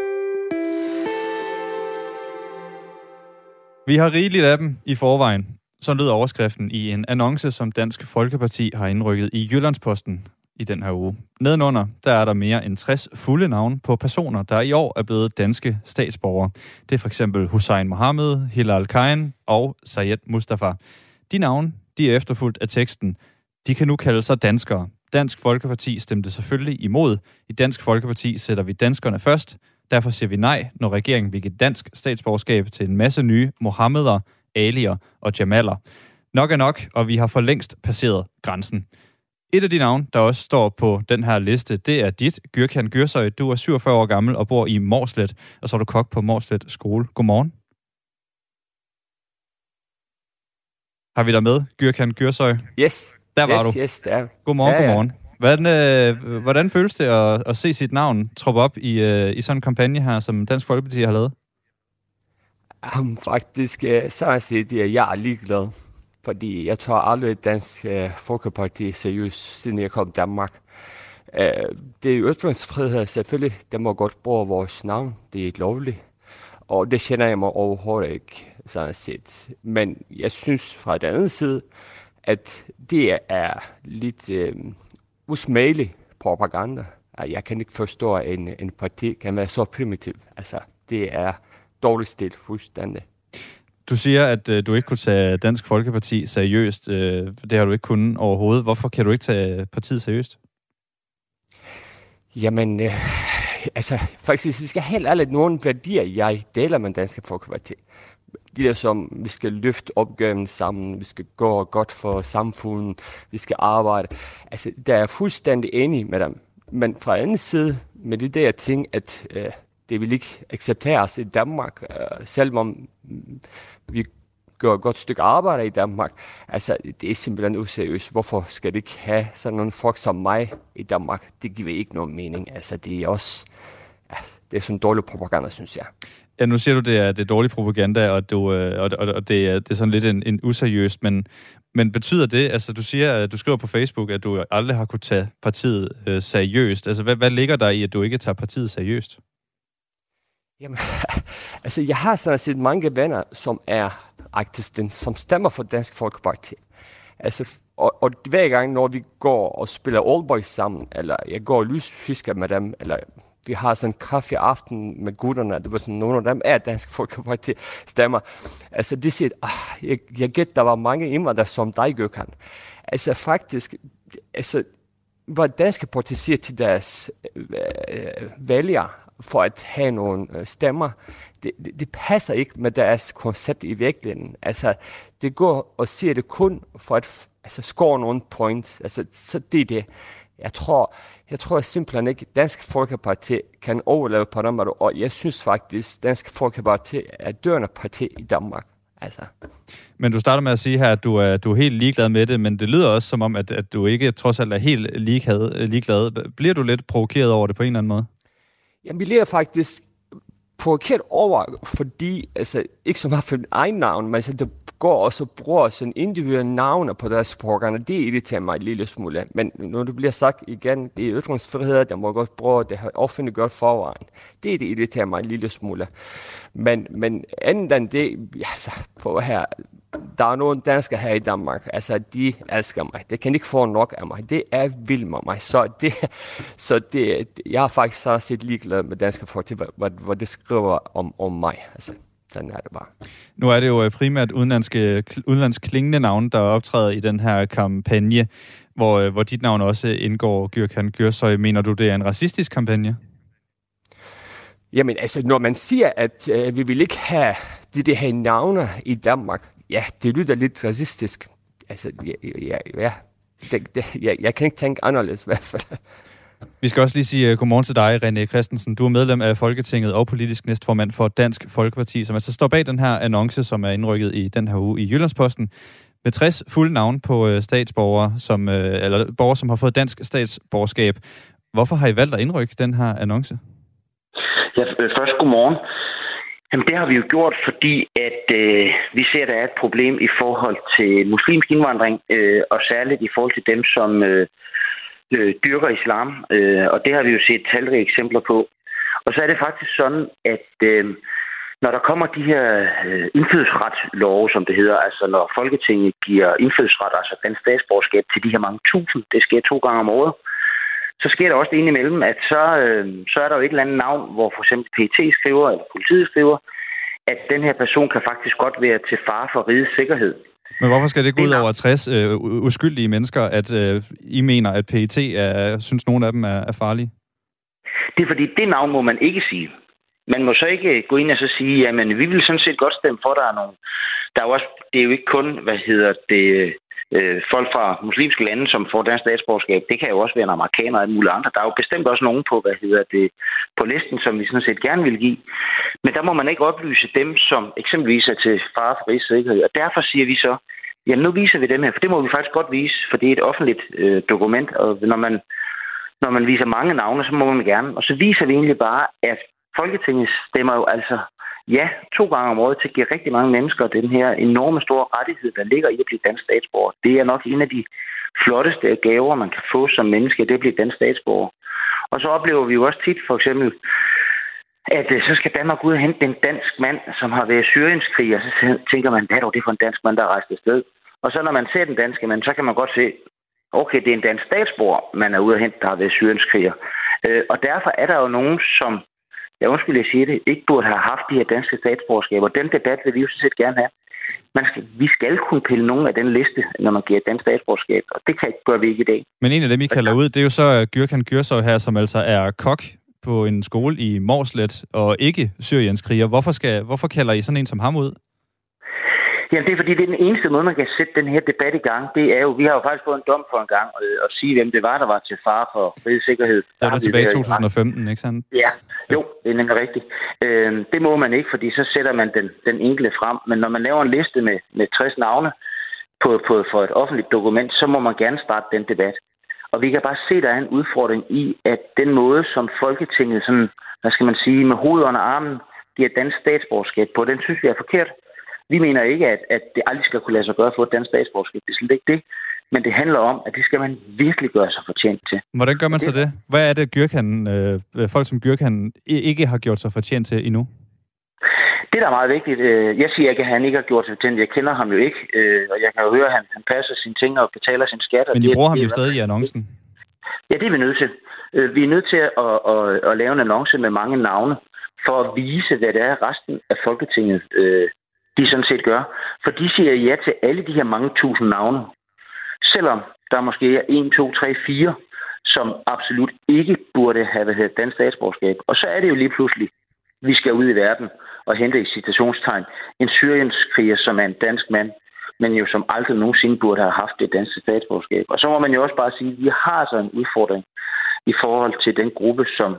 Vi har rigeligt af dem i forvejen. Så lød overskriften i en annonce, som Dansk Folkeparti har indrykket i Jyllandsposten i den her uge. Nedenunder, der er der mere end tres fulde navne på personer, der i år er blevet danske statsborgere. Det er for eksempel Hussein Mohammed, Hilal Kain og Syed Mustafa. De navne, de er efterfulgt af teksten. De kan nu kalde sig danskere. Dansk Folkeparti stemte selvfølgelig imod. I Dansk Folkeparti sætter vi danskerne først. Derfor siger vi nej, når regeringen vil give dansk statsborgerskab til en masse nye Mohammeder, Alier og Jamaler. Nok er nok, og vi har for længst passeret grænsen. Et af de navne, der også står på den her liste, det er dit, Gürkan Gürsøy. Du er syvogfyrre år gammel og bor i Mårslet, og så er du kok på Mårslet skole. Godmorgen. Har vi dig med, Gürkan Gürsøy? Yes. Der var yes, du. Yes, der. Godmorgen, ja, ja. godmorgen. Hvordan, øh, hvordan føles det at, at se sit navn troppe op i, øh, i sådan en kampagne her, som Dansk Folkeparti har lavet? Um, faktisk, så har jeg set, at jeg er ligeglad. Fordi jeg tror aldrig, at Dansk uh, Folkeparti er seriøst, siden jeg kom til Danmark. Uh, det er ytringsfrihed, selvfølgelig. Der må godt bruge vores navn. Det er ikke lovligt. Og det kender jeg mig overhovedet ikke, sådan set. Men jeg synes fra den anden side, at det er lidt uh, usmagelig propaganda. Jeg kan ikke forstå, at en, en parti kan være så primitiv. Altså, det er dårligt stil fuldstændig. Du siger, at øh, du ikke kunne tage Dansk Folkeparti seriøst. Øh, det har du ikke kunnet overhovedet. Hvorfor kan du ikke tage partiet seriøst? Jamen, øh, altså, faktisk, vi skal helt ærligt nogle værdier, jeg deler med Dansk Folkeparti. De der som, vi skal løfte opgaven sammen, vi skal gå godt for samfundet, vi skal arbejde. Altså, der er jeg fuldstændig enig med dem. Men fra anden side, med de der ting, at øh, det vil ikke accepteres i Danmark, øh, selvom vi gør et godt stykke arbejde i Danmark. Altså, det er simpelthen useriøst. Hvorfor skal det ikke have sådan nogle folk som mig i Danmark? Det giver ikke nogen mening. Altså, det er også... Ja, det er sådan en dårlig propaganda, synes jeg. Ja, nu siger du, det er, det er dårlig propaganda, og, du, og, og, og det, er, det er sådan lidt en, en useriøst, men, men betyder det, altså du siger, at du skriver på Facebook, at du aldrig har kunnet tage partiet øh, seriøst. Altså, hvad, hvad ligger der i, at du ikke tager partiet seriøst? Jamen, altså, jeg har sådan set mange venner, som er aktivister, som stemmer for Dansk Folkeparti. Altså, og, og hver gang, når vi går og spiller Oldboys sammen, eller jeg går og lysfisker med dem, eller vi har sådan en kaffe aften med gutterne, det var sådan, nogle af dem er Dansk Folkeparti stemmer. Altså, de siger, ah, jeg, jeg gætter, der var mange indvandrere som dig, Gürkan. Altså, faktisk, altså, hvad Dansk Parti siger til deres øh, vælgere, for at have nogle stemmer, det, det, det passer ikke med deres koncept i virkeligheden. Altså, det går og siger det kun for at altså, score nogle points. Altså, så det er det. Jeg tror, jeg tror simpelthen ikke, at Dansk Folkeparti kan overleve på den måde, og jeg synes faktisk, at Dansk Folkeparti er dørende parti i Danmark. Altså. Men du starter med at sige her, at du er, du er helt ligeglad med det, men det lyder også som om, at, at du ikke trods alt er helt ligeglad, ligeglad. Bliver du lidt provokeret over det på en eller anden måde? Jamen, vi bliver faktisk provokeret over, fordi, altså, ikke så meget for egen navn, men altså, det går og så bruger sådan individuelle navne på deres propaganda. Det irriterer mig en lille smule. Men når det bliver sagt igen, det er ytringsfrihed, der må godt bruge, det har offentligt godt forvejen. Det, det irriterer mig en lille smule. Men, men anden end det, altså, på her, der er nogle danskere her i Danmark, altså, de elsker mig. Det kan ikke få nok af mig. Det er vildt med mig. Så, det, så det, jeg har faktisk så set ligeglad med danske folk, hvad, hvad det skriver om, om mig. Altså, sådan er det bare. Nu er det jo primært udenlandske, udenlandsk klingende navn, der optræder i den her kampagne, hvor, hvor dit navn også indgår, Gürkan Gürsøy. Mener du, det er en racistisk kampagne? Jamen, altså, når man siger, at øh, vi vil ikke have de der her navne i Danmark, ja, det lyder lidt racistisk. Altså, ja, ja, ja. Det, det, jeg, jeg kan ikke tænke anderledes i hvert fald. Vi skal også lige sige uh, godmorgen til dig, René Christensen. Du er medlem af Folketinget og politisk næstformand for Dansk Folkeparti, som altså står bag den her annonce, som er indrykket i den her uge i Jyllandsposten, med tres fulde navne på uh, statsborgere, som, uh, eller borgere, som har fået dansk statsborgerskab. Hvorfor har I valgt at indrykke den her annonce? Ja, først godmorgen. Jamen, det har vi jo gjort, fordi at øh, vi ser, at der er et problem i forhold til muslimsk indvandring, øh, og særligt i forhold til dem, som øh, øh, dyrker islam. Øh, og det har vi jo set talrige eksempler på. Og så er det faktisk sådan, at øh, når der kommer de her øh, indfødsretslove, som det hedder, altså når Folketinget giver indfødsret, altså dansk statsborgerskab til de her mange tusind, det sker to gange om året, så sker der også det indimellem, at så, øh, så er der jo et eller andet navn, hvor for eksempel P E T skriver, eller politiet skriver, at den her person kan faktisk godt være til fare for rigets sikkerhed. Men hvorfor skal det gå ud over tres øh, uskyldige mennesker, at øh, I mener, at P E T er, synes nogen af dem er, er farlige? Det er fordi, det navn må man ikke sige. Man må så ikke gå ind og så sige, jamen vi vil sådan set godt stemme for, der er nogen. Der er jo også, det er jo ikke kun, hvad hedder det, øh, folk fra muslimske lande, som får dansk statsborgerskab. Det kan jo også være en amerikaner og alle mulige andre. Der er jo bestemt også nogen på, hvad hedder det, på listen, som vi sådan set gerne vil give. Men der må man ikke oplyse dem, som eksempelvis er til fare for rigets sikkerhed. Og derfor siger vi så, jamen nu viser vi dem her, for det må vi faktisk godt vise, for det er et offentligt øh, dokument, og når man, når man viser mange navne, så må man gerne. Og så viser vi egentlig bare, at Folketinget stemmer jo altså ja to gange om året til at give rigtig mange mennesker den her enorme store rettighed, der ligger i at blive dansk statsborger. Det er nok en af de flotteste gaver, man kan få som menneske, det er at blive dansk statsborger. Og så oplever vi jo også tit for eksempel, at så skal Danmark ud og hente en dansk mand, som har været syrienskrig, og så tænker man, hvad er det for en dansk mand, der er rejst afsted? Og så når man ser den danske mand, så kan man godt se, okay, det er en dansk statsborger, man er ude og hente, der har været syrienskriger. Og derfor er der jo nogen, som jeg undskyld, jeg siger det, ikke burde have haft de her danske statsborgerskaber. Den debat vil vi jo sådan set gerne have. Man skal, vi skal kunne pille nogen af den liste, når man giver dansk statsborgerskab, og det kan, gør vi ikke i dag. Men en af dem, I kalder ud, det er jo så Gürkan Gürsøy her, som altså er kok på en skole i Mårslet og ikke syrienskriger. Hvorfor, skal, hvorfor kalder I sådan en som ham ud? Jamen, det er fordi, det er den eneste måde, man kan sætte den her debat i gang. Det er jo, vi har jo faktisk fået en dom for en gang øh, at sige, hvem det var, der var til fare for rigets sikkerhed. Der er det tilbage i to tusind og femten, ikke sandt? Ja, jo, det er nemlig rigtigt. Øh, det må man ikke, fordi så sætter man den, den enkelte frem. Men når man laver en liste med, med tres navne på, på, for et offentligt dokument, så må man gerne starte den debat. Og vi kan bare se, at der er en udfordring i, at den måde, som Folketinget, sådan, hvad skal man sige, med hovedet under armen, giver dansk statsborgerskab på, den synes vi er forkert. Vi mener ikke, at, at det aldrig skal kunne lade sig gøre at få et dansk statsborgerskab. Det er slet ikke det. Men det handler om, at det skal man virkelig gøre sig fortjent til. Hvordan gør man så det? Hvad er det, Gürkan, øh, folk som Gürkan ikke har gjort sig fortjent til endnu? Det, der er meget vigtigt, øh, jeg siger ikke, at han ikke har gjort sig fortjent. Jeg kender ham jo ikke, øh, og jeg kan jo høre, at han, han passer sine ting og betaler sin skat. Men I bruger ham det, jo stadig i annoncen. Ja, det er vi nødt til. Øh, vi er nødt til at, at, at lave en annonce med mange navne, for at vise, hvad det er resten af Folketinget øh, de sådan set gør. For de siger ja til alle de her mange tusind navne. Selvom der måske er en, to, tre, fire, som absolut ikke burde have dansk statsborgerskab. Og så er det jo lige pludselig, vi skal ud i verden og hente i citationstegn en syrienskriger, som er en dansk mand, men jo som aldrig nogensinde burde have haft det danske statsborgerskab. Og så må man jo også bare sige, at vi har altså en udfordring i forhold til den gruppe, som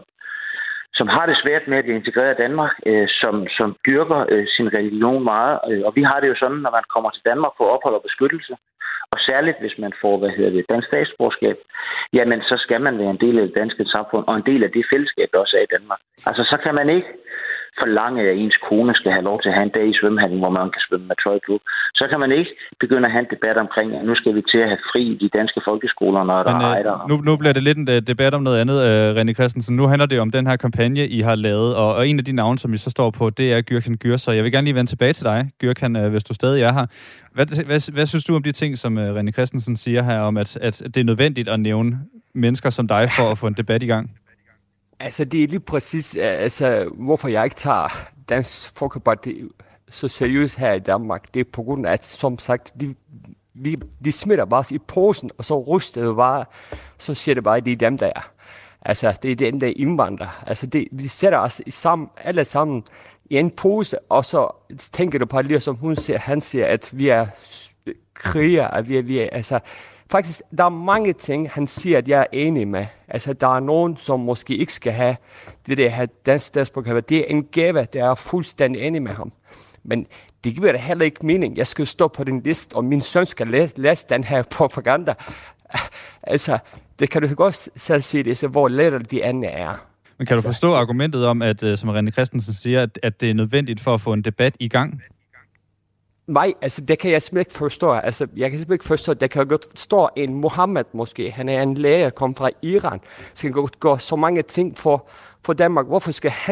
som har det svært med at blive integreret i Danmark, øh, som, som dyrker øh, sin religion meget. Øh, og vi har det jo sådan, når man kommer til Danmark på ophold og beskyttelse, og særligt hvis man får, hvad hedder det, dansk statsborgerskab, jamen så skal man være en del af det danske samfund, og en del af det fællesskab, der også er i Danmark. Altså så kan man ikke forlange, at ens kone skal have lov til at have en dag i svømmehallen, hvor man kan svømme med tøj på. Så kan man ikke begynde at have en debat omkring, at nu skal vi til at have fri i de danske folkeskoler, når der Men, er ejder. Nu, nu bliver det lidt en debat om noget andet, René Christensen. Nu handler det om den her kampagne, I har lavet, og, og en af de navne, som I så står på, det er Gürkan Gürsøy. Jeg vil gerne lige vende tilbage til dig, Gürkan, hvis du stadig er her. Hvad, hvad, hvad synes du om de ting, som René Christensen siger her, om at, at det er nødvendigt at nævne mennesker som dig for at få en debat i gang? Altså, det er lige præcis, altså, hvorfor jeg ikke tager Dansk Folkeparti så seriøst her i Danmark. Det er på grund af, at som sagt, de, vi, de smitter bare i posen, og så ryster det bare, så siger det bare, at det er dem, der er. Altså, det er dem, der er indvandrer. Altså, det, vi sætter os sammen, alle sammen i en pose, og så tænker du på lige, som hun siger, han siger, at vi er kriger, at vi er, vi er altså, faktisk, der er mange ting, han siger, at jeg er enig med. Altså, der er nogen, som måske ikke skal have det der her dansk statsborgerskab. Det er en gave, der er fuldstændig enig med ham. Men det giver da heller ikke mening. Jeg skal stå på den liste, og min søn skal læse, læse den her propaganda. Altså, det kan du godt selv sige, det, så hvor lettere de andre er. Men kan altså, du forstå argumentet om, at, som René Christensen siger, at, at det er nødvendigt for at få en debat i gang? Nej, altså det kan jeg simpelthen ikke forstå. Altså, jeg kan simpelthen ikke forstå, at der kan godt stå en Mohammed måske. Han er en læge, kom fra Iran. Skal gå, gå så mange ting for, for Danmark. Hvorfor skal hans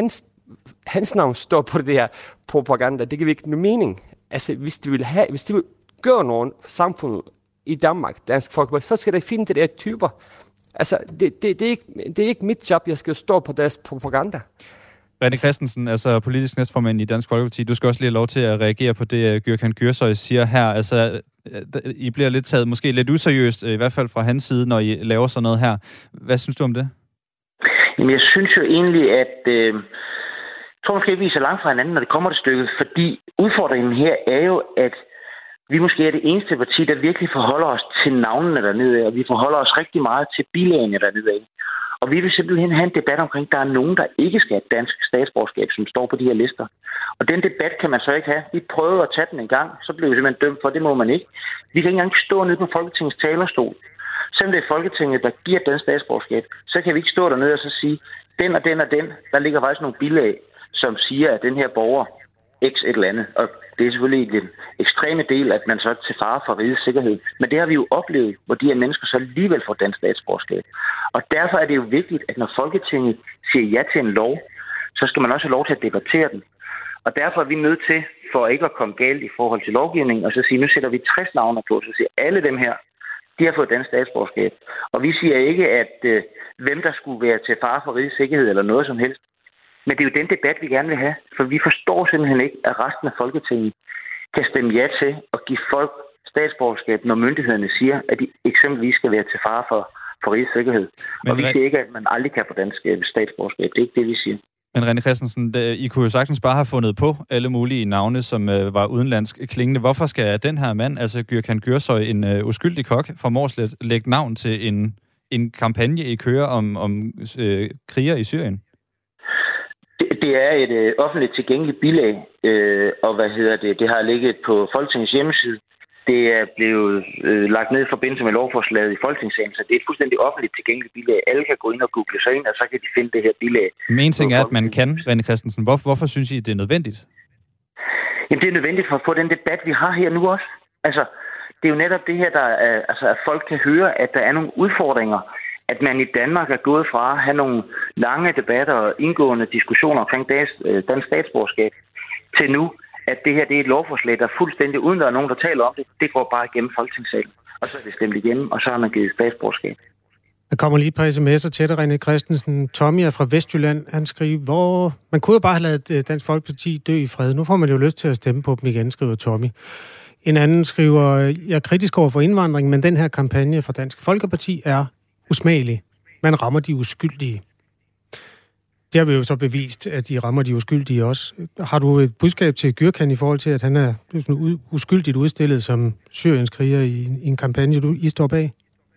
hans navn står på det her propaganda. Det kan vi ikke nogen mening. Altså, hvis de vil have, hvis de vil gøre noget for samfundet i Danmark, dansk folk, så skal de finde de der typer. Altså, det, det, det, er ikke, det er ikke mit job, jeg skal stå på deres propaganda. René Christensen, altså politisk næstformand i Dansk Folkeparti, du skal også lige have lov til at reagere på det, Gürkan Gürsøy siger her. Altså, I bliver lidt taget, måske lidt useriøst, i hvert fald fra hans side, når I laver sådan noget her. Hvad synes du om det? Jamen, jeg synes jo egentlig, at øh, jeg tror måske, vi er så langt fra hinanden, når det kommer til stykket, fordi udfordringen her er jo, at vi måske er det eneste parti, der virkelig forholder os til navnene dernede, og vi forholder os rigtig meget til bilagene dernede. Og vi vil simpelthen have en debat omkring, at der er nogen, der ikke skal have dansk statsborgerskab, som står på de her lister. Og den debat kan man så ikke have. Vi prøvede at tage den en gang, så blev vi simpelthen dømt for, det må man ikke. Vi kan ikke engang stå nede på Folketingets talerstol. Selvom det er Folketinget, der giver dansk statsborgerskab, så kan vi ikke stå dernede og så sige, den og den og den, der ligger faktisk nogle bilag, som siger, at den her borger x et eller andet. Og det er selvfølgelig den ekstreme del, at man så er til fare for rigets sikkerhed. Men det har vi jo oplevet, hvor de her mennesker så alligevel får dansk statsborgerskab. Og derfor er det jo vigtigt, at når Folketinget siger ja til en lov, så skal man også have lov til at debattere den. Og derfor er vi nødt til, for ikke at komme galt i forhold til lovgivningen, og så sige, nu sætter vi tres navne på, så siger alle dem her, de har fået dansk statsborgerskab. Og vi siger ikke, at øh, hvem der skulle være til fare for rigets sikkerhed eller noget som helst. Men det er jo den debat, vi gerne vil have. For vi forstår simpelthen ikke, at resten af Folketinget kan stemme ja til at give folk statsborgerskab, når myndighederne siger, at de eksempelvis skal være til fare for, for rigets sikkerhed. Men og vi siger ikke, at man aldrig kan få dansk statsborgerskab. Det er ikke det, vi siger. Men René Christensen, I kunne jo sagtens bare have fundet på alle mulige navne, som øh, var udenlandsk klingende. Hvorfor skal den her mand, altså Gürkan Gürsøy, en øh, uskyldig kok fra Mårslet, lægge navn til en, en kampagne i køre om, om øh, kriger i Syrien? Det, det er et øh, offentligt tilgængeligt bilag, øh, og hvad hedder det? Det har ligget på Folketingets hjemmeside. Det er blevet øh, lagt ned i forbindelse med lovforslaget i Folketingssalen, så det er et fuldstændig offentligt tilgængeligt bilag. Alle kan gå ind og google sig ind, og så kan de finde det her bilag. Men en ting er, at man kan, René Christensen. Hvor, hvorfor synes I, det er nødvendigt? Jamen, det er nødvendigt for at få den debat, vi har her nu også. Altså, det er jo netop det her, der er, altså, at folk kan høre, at der er nogle udfordringer. At man i Danmark er gået fra at have nogle lange debatter og indgående diskussioner omkring dansk statsborgerskab til nu, at det her det er et lovforslag, der er fuldstændig, uden der er nogen, der taler om det, det går bare igennem Folketingssalen. Og så er det stemt igennem, og så har man givet statsborgerskab. Der kommer lige et par sms'er til dig, René Christensen. Tommy er fra Vestjylland. Han skriver, hvor man kunne jo bare have ladet Dansk Folkeparti dø i fred. Nu får man jo lyst til at stemme på dem igen, skriver Tommy. En anden skriver, jeg er kritisk over for indvandring, men den her kampagne fra Dansk Folkeparti er usmagelig. Man rammer de uskyldige. Det har vi jo så bevist, at de rammer de uskyldige også. Har du et budskab til Gürkan i forhold til, at han er sådan uskyldigt udstillet som Syriens kriger i, i en kampagne, du I står bag?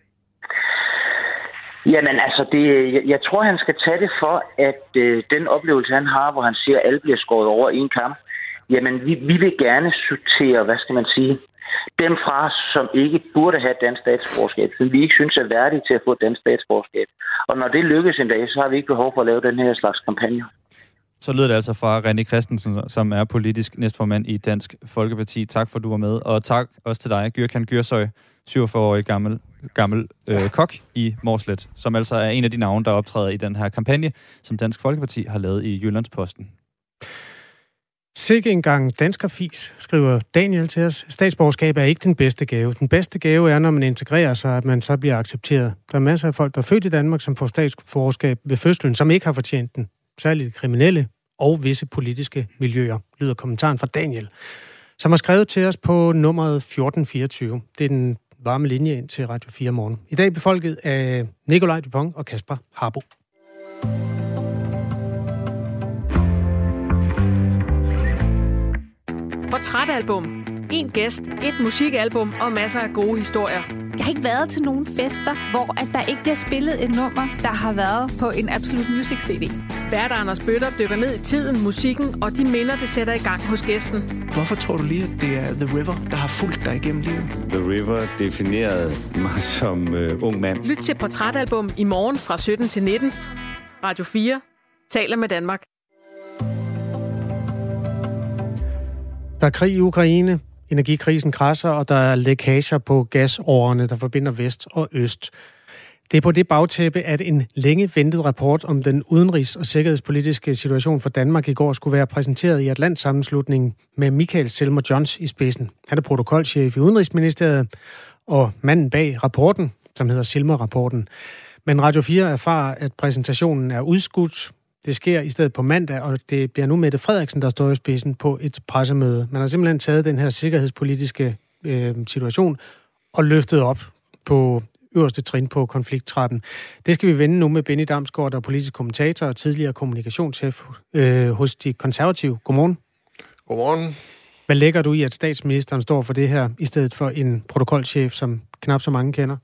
Jamen altså, det, jeg, jeg tror, han skal tage det for, at øh, den oplevelse, han har, hvor han siger, at alle bliver skåret over i en kamp, jamen vi, vi vil gerne sortere, hvad skal man sige, dem fra, som ikke burde have dansk statsborgerskab, som vi ikke synes er værdige til at få dansk statsborgerskab. Og når det lykkes en dag, så har vi ikke behov for at lave den her slags kampagne. Så lyder det altså fra René Christensen, som er politisk næstformand i Dansk Folkeparti. Tak for, at du var med, og tak også til dig, Gürkan Gürsøy, syvogfyrre-årig gammel, gammel øh, kok i Mårslet, som altså er en af de navne, der optræder i den her kampagne, som Dansk Folkeparti har lavet i Jyllandsposten. Sikke engang danskerfis, skriver Daniel til os. Statsborgerskab er ikke den bedste gave. Den bedste gave er, når man integrerer sig, at man så bliver accepteret. Der er masser af folk, der er født i Danmark, som får statsborgerskab ved fødslen, som ikke har fortjent den. Særligt kriminelle og visse politiske miljøer, lyder kommentaren fra Daniel, som har skrevet til os på nummeret fjorten fireogtyve. Det er den varme linje ind til Radio fire morgen. I dag befolket af Nikolaj Dupont og Kasper Harbo. Portrætalbum. En gæst, et musikalbum og masser af gode historier. Jeg har ikke været til nogen fester, hvor at der ikke bliver spillet et nummer, der har været på en Absolut Music C D. Vært Anders Bøtter dykker ned i tiden, musikken og de minder, det sætter i gang hos gæsten. Hvorfor tror du lige, at det er The River, der har fulgt dig igennem livet? The River definerede mig som øh, ung mand. Lyt til Portrætalbum i morgen fra sytten til nitten. Radio fire taler med Danmark. Der er krig i Ukraine, energikrisen krasser, og der er lækager på gasårerne, der forbinder vest og øst. Det er på det bagtæppe, at en længe ventet rapport om den udenrigs- og sikkerhedspolitiske situation for Danmark i går skulle være præsenteret i Atlantsammenslutningen med Michael Selmer Johns i spidsen. Han er protokolchef i Udenrigsministeriet og manden bag rapporten, som hedder Selmer-rapporten. Men Radio fire erfarer, at præsentationen er udskudt. Det sker i stedet på mandag, og det bliver nu Mette Frederiksen, der står i spidsen på et pressemøde. Man har simpelthen taget den her sikkerhedspolitiske øh, situation og løftet op på øverste trin på konflikttrappen. Det skal vi vende nu med Benny Damsgaard, der er politisk kommentator og tidligere kommunikationschef øh, hos De Konservative. Godmorgen. Godmorgen. Hvad lægger du i, at statsministeren står for det her, i stedet for en protokolchef, som knap så mange kender?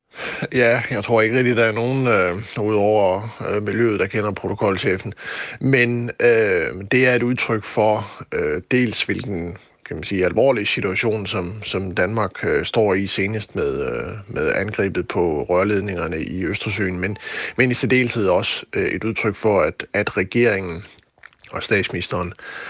Ja, jeg tror ikke rigtig, der er nogen øh, udover øh, miljøet, der kender protokolchefen. Men øh, det er et udtryk for øh, dels hvilken kan man sige, alvorlig situation, som, som Danmark øh, står i senest med, øh, med angrebet på rørledningerne i Østersøen, men, men i særdeleshed også øh, et udtryk for, at, at regeringen og statsministeren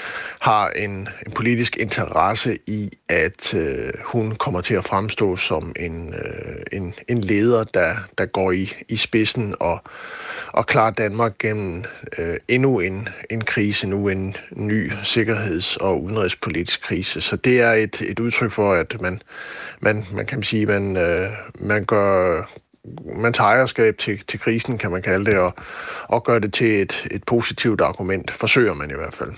har en, en politisk interesse i, at øh, hun kommer til at fremstå som en, øh, en, en leder, der, der går i, i spidsen og, og klarer Danmark gennem øh, endnu en, en krise, nu en ny sikkerheds- og udenrigspolitisk krise. Så det er et, et udtryk for, at man, man, man kan sige, man, øh, man gør... Man tager ejerskab til, til krisen, kan man kalde det, og, og gør det til et, et positivt argument. Forsøger man i hvert fald.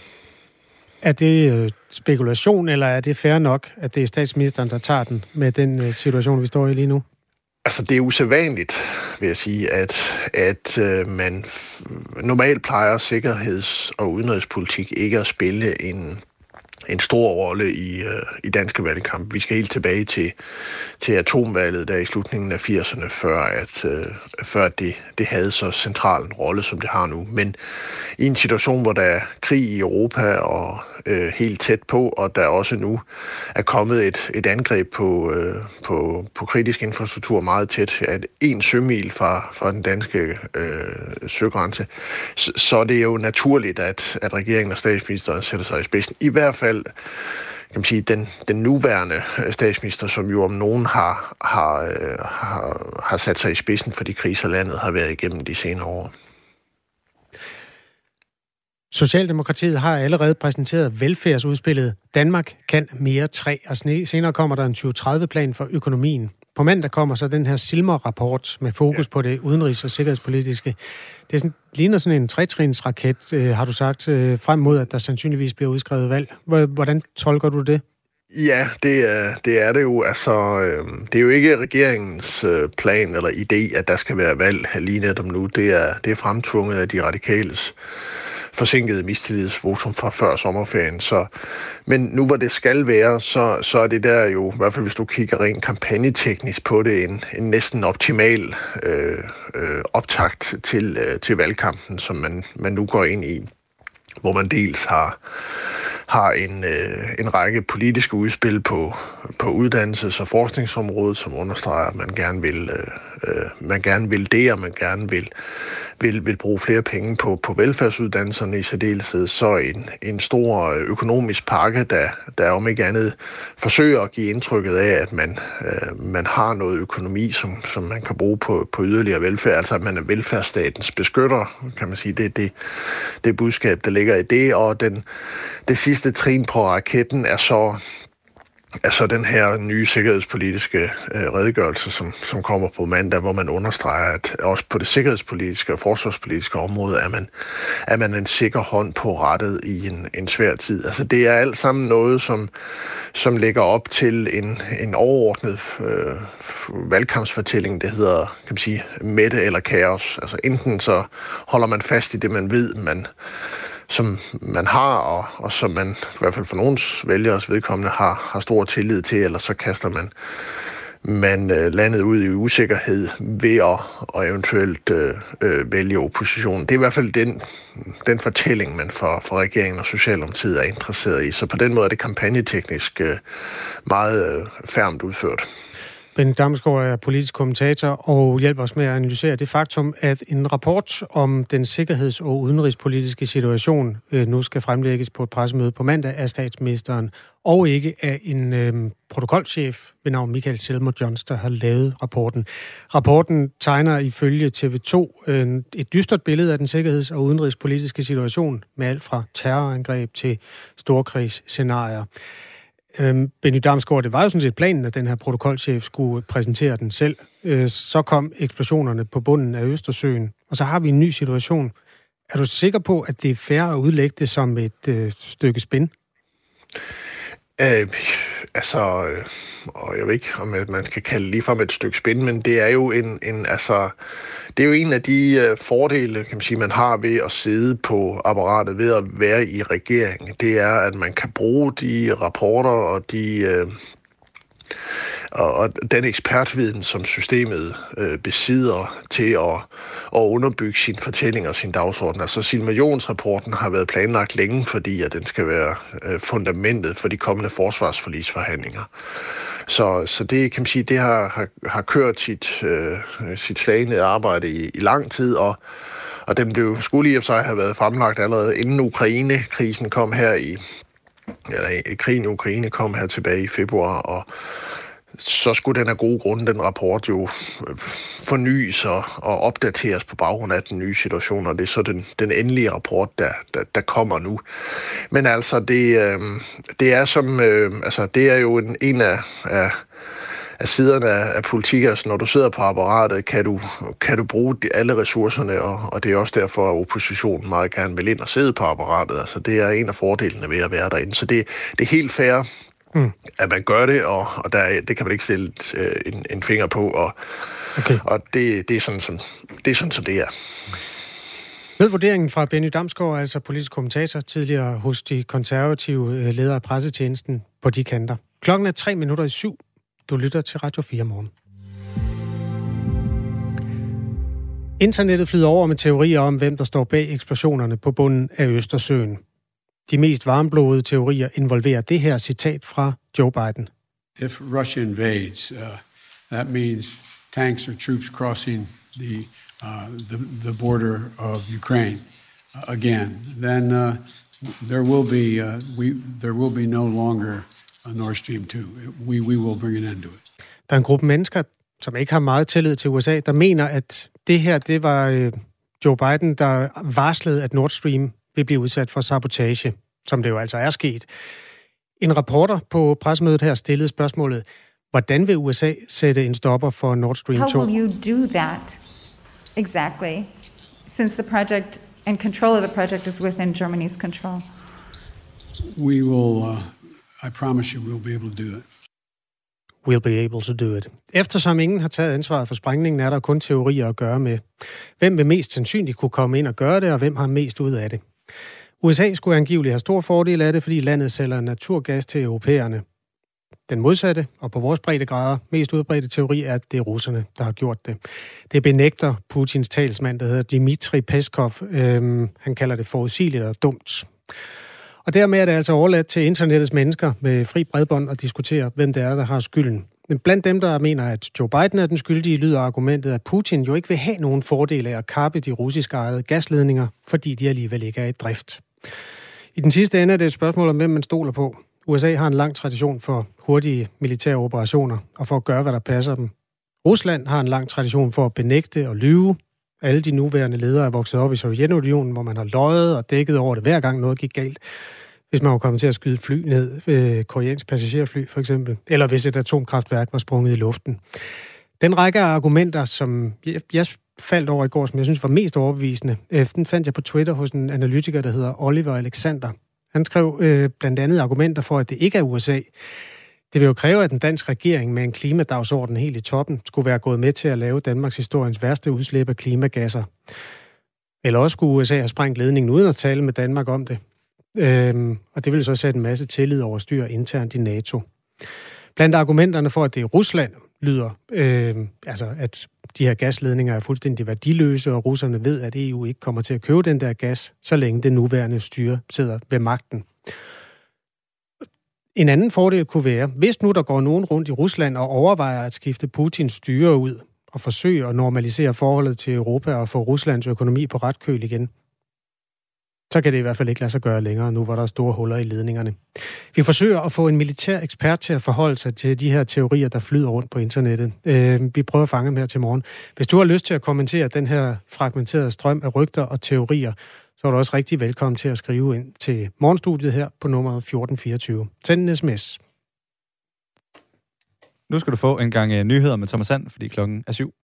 Er det øh, spekulation, eller er det fair nok, at det er statsministeren, der tager den med den øh, situation, vi står i lige nu? Altså, det er usædvanligt, vil jeg sige, at, at øh, man f- normalt plejer sikkerheds- og udenrigspolitik ikke at spille en en stor rolle i, øh, i danske valgkamp. Vi skal helt tilbage til, til atomvalget der i slutningen af firserne, før, at, øh, før det, det havde så central en rolle, som det har nu. Men i en situation, hvor der er krig i Europa og øh, helt tæt på, og der også nu er kommet et, et angreb på, øh, på, på kritisk infrastruktur meget tæt, at en sømil fra, fra den danske øh, søgrænse, så, så er det jo naturligt, at, at regeringen og statsministeren sætter sig i spidsen. I hvert fald kan man sige, den, den nuværende statsminister, som jo om nogen har, har, har, har sat sig i spidsen for de kriser, landet har været igennem de senere år. Socialdemokratiet har allerede præsenteret velfærdsudspillet Danmark kan mere tre, og senere kommer der en tyve tredive-plan for økonomien. På mandag kommer så den her Selmer-rapport med fokus ja. på det udenrigs- og sikkerhedspolitiske. Det er sådan, ligner sådan en tretrinsraket, øh, har du sagt, øh, frem mod, at der sandsynligvis bliver udskrevet valg. Hvordan tolker du det? Ja, det er det, er det jo. Altså, øh, det er jo ikke regeringens øh, plan eller idé, at der skal være valg lige netop nu. Det er, det er fremtvunget af de radikales forsinkede mistillidsvotum fra før sommerferien. Så, men nu hvor det skal være, så, så er det der jo, i hvert fald hvis du kigger rent kampagneteknisk på det, en, en næsten optimal øh, øh, optakt til, øh, til valgkampen, som man, man nu går ind i, hvor man dels har har en, øh, en række politiske udspil på, på uddannelses- og forskningsområdet, som understreger, at man gerne vil, øh, man gerne vil det, og man gerne vil, vil, vil bruge flere penge på, på velfærdsuddannelserne i særdeleshed. Så en, en stor økonomisk pakke, der, der om ikke andet forsøger at give indtrykket af, at man, øh, man har noget økonomi, som, som man kan bruge på, på yderligere velfærd. Altså at man er velfærdsstatens beskytter, kan man sige. Det er det, det budskab, der ligger i det. Og den, det sidste trin på raketten er så altså den her nye sikkerhedspolitiske øh, redegørelse, som, som kommer på mandag, hvor man understreger, at også på det sikkerhedspolitiske og forsvarspolitiske område er man, er man en sikker hånd på rettet i en, en svær tid. Altså det er alt sammen noget, som, som lægger op til en, en overordnet øh, valgkampsfortælling, det hedder, kan man sige, mætte eller kaos. Altså enten så holder man fast i det, man ved, man som man har, og, og som man i hvert fald for nogens vælgeres vedkommende har, har stor tillid til, eller så kaster man, man øh, landet ud i usikkerhed ved at og eventuelt øh, øh, vælge opposition. Det er i hvert fald den, den fortælling, man for, for regeringen og Socialdemokratiet er interesseret i. Så på den måde er det kampagneteknisk øh, meget øh, færmt udført. Benny Damsgaard er politisk kommentator og hjælper os med at analysere det faktum, at en rapport om den sikkerheds- og udenrigspolitiske situation øh, nu skal fremlægges på et pressemøde på mandag af statsministeren, og ikke af en øh, protokolchef ved navn Michael Selmer Johns, der har lavet rapporten. Rapporten tegner ifølge T V to øh, et dystert billede af den sikkerheds- og udenrigspolitiske situation, med alt fra terrorangreb til storkrigsscenarier. Øhm, Benny Damsgaard, det var jo sådan set planen, at den her protokolchef skulle præsentere den selv. Øh, så kom eksplosionerne på bunden af Østersøen, og så har vi en ny situation. Er du sikker på, at det er fair at udlægge det som et øh, stykke spin? Øh, altså, øh, og jeg ved ikke, om man skal kalde det ligefrem et stykke spin, men det er jo en, en altså, det er jo en af de øh, fordele, kan man sige, man har ved at sidde på apparatet, ved at være i regeringen. Det er, at man kan bruge de rapporter og de øh, og, og den ekspertviden, som systemet øh, besidder til at, at underbygge sin fortælling og sin dagsorden. Altså Silmar-Jons-rapporten har været planlagt længe, fordi at den skal være øh, fundamentet for de kommende forsvarsforligsforhandlinger. Så, så det kan man sige, det har, har, har kørt sit, øh, sit slagende arbejde i, i lang tid, og, og den blev skulle i og for sig have været fremlagt allerede inden Ukraine-krisen kom her i, eller krigen i Ukraine kom her tilbage i februar, og så skulle den af gode grunde, den rapport jo fornyes og, og opdateres på baggrund af den nye situation, og det er så den, den endelige rapport, der, der, der kommer nu. Men altså, det, øh, det er som, øh, altså, det er jo en, en af, af, af siderne af, af politik. Altså, når du sidder på apparatet, kan du, kan du bruge alle ressourcerne, og, og det er også derfor, at oppositionen meget gerne vil ind og sidde på apparatet. Altså, det er en af fordelene ved at være derinde. Så det, det er helt fair, Mm. at man gør det, og, og der, det kan man ikke stille øh, en, en finger på, og, okay. og det, det, er sådan, som, det er sådan, som det er. Med vurderingen fra Benny Damsgaard, altså politisk kommentator, tidligere hos de konservative ledere af pressetjenesten på de kanter. Klokken er tre minutter i syv. Du lytter til Radio fire morgen. Internettet flyder over med teorier om, hvem der står bag eksplosionerne på bunden af Østersøen. De mest varmblodede teorier involverer det her citat fra Joe Biden. If Russia invades, uh, that means tanks or troops crossing the uh, the, the border of Ukraine uh, again. Then uh, there will be uh, we there will be no longer a Nord Stream two. We we will bring an end to it. Der er en gruppe mennesker, som ikke har meget tillid til U S A, der mener, at det her det var uh, Joe Biden, der varslede, at Nord Stream vil blive udsat for sabotage, som det jo altså er sket. En reporter på pressemødet her stillede spørgsmålet, hvordan vil U S A sætte en stopper for Nord Stream to? How will you do that exactly, since the project and control of the project is within Germany's control? We will, uh, I promise you, we'll be able to do it. We'll be able to do it. Eftersom ingen har taget ansvaret for sprængningen, er der kun teorier at gøre med. Hvem vil mest sandsynligt kunne komme ind og gøre det, og hvem har mest ud af det? U S A skulle angiveligt have stor fordel af det, fordi landet sælger naturgas til europæerne. Den modsatte, og på vores breddegrader, mest udbredte teori er, at det er russerne, der har gjort det. Det benægter Putins talsmand, der hedder Dmitri Peskov. Øhm, han kalder det forudsigeligt og dumt. Og dermed er det altså overladt til internettets mennesker med fri bredbånd at diskutere, hvem det er, der har skylden. Men blandt dem, der mener, at Joe Biden er den skyldige, lyder argumentet, at Putin jo ikke vil have nogen fordel af at kappe de russisk ejede gasledninger, fordi de alligevel ikke er i drift. I den sidste ende er det et spørgsmål om, hvem man stoler på. U S A har en lang tradition for hurtige militære operationer og for at gøre, hvad der passer dem. Rusland har en lang tradition for at benægte og lyve. Alle de nuværende ledere er vokset op i Sovjetunionen, hvor man har løjet og dækket over det hver gang noget gik galt. Hvis man var kommet til at skyde fly ned, øh, koreansk passagerfly for eksempel, eller hvis et atomkraftværk var sprunget i luften. Den række af argumenter, som jeg, jeg faldt over i går, som jeg synes var mest overbevisende, øh, den fandt jeg på Twitter hos en analytiker, der hedder Oliver Alexander. Han skrev øh, blandt andet argumenter for, at det ikke er U S A. Det vil jo kræve, at den danske regering med en klimadagsorden helt i toppen skulle være gået med til at lave Danmarks historiens værste udslip af klimagasser. Eller også skulle U S A have sprængt ledningen uden at tale med Danmark om det. Øhm, og det vil så sætte en masse tillid over styr internt i NATO. Blandt argumenterne for, at det er Rusland, lyder, øh, altså at de her gasledninger er fuldstændig værdiløse, og russerne ved, at E U ikke kommer til at købe den der gas, så længe det nuværende styre sidder ved magten. En anden fordel kunne være, hvis nu der går nogen rundt i Rusland og overvejer at skifte Putins styre ud og forsøge at normalisere forholdet til Europa og få Ruslands økonomi på ret køl igen, så kan det i hvert fald ikke lade sig gøre længere, nu hvor der er store huller i ledningerne. Vi forsøger at få en militær ekspert til at forholde sig til de her teorier, der flyder rundt på internettet. Vi prøver at fange dem her til morgen. Hvis du har lyst til at kommentere den her fragmenterede strøm af rygter og teorier, så er du også rigtig velkommen til at skrive ind til morgenstudiet her på nummer fjorten fireogtyve. Send en sms. Nu skal du få en gang nyheder med Thomas Sand, fordi klokken er syv.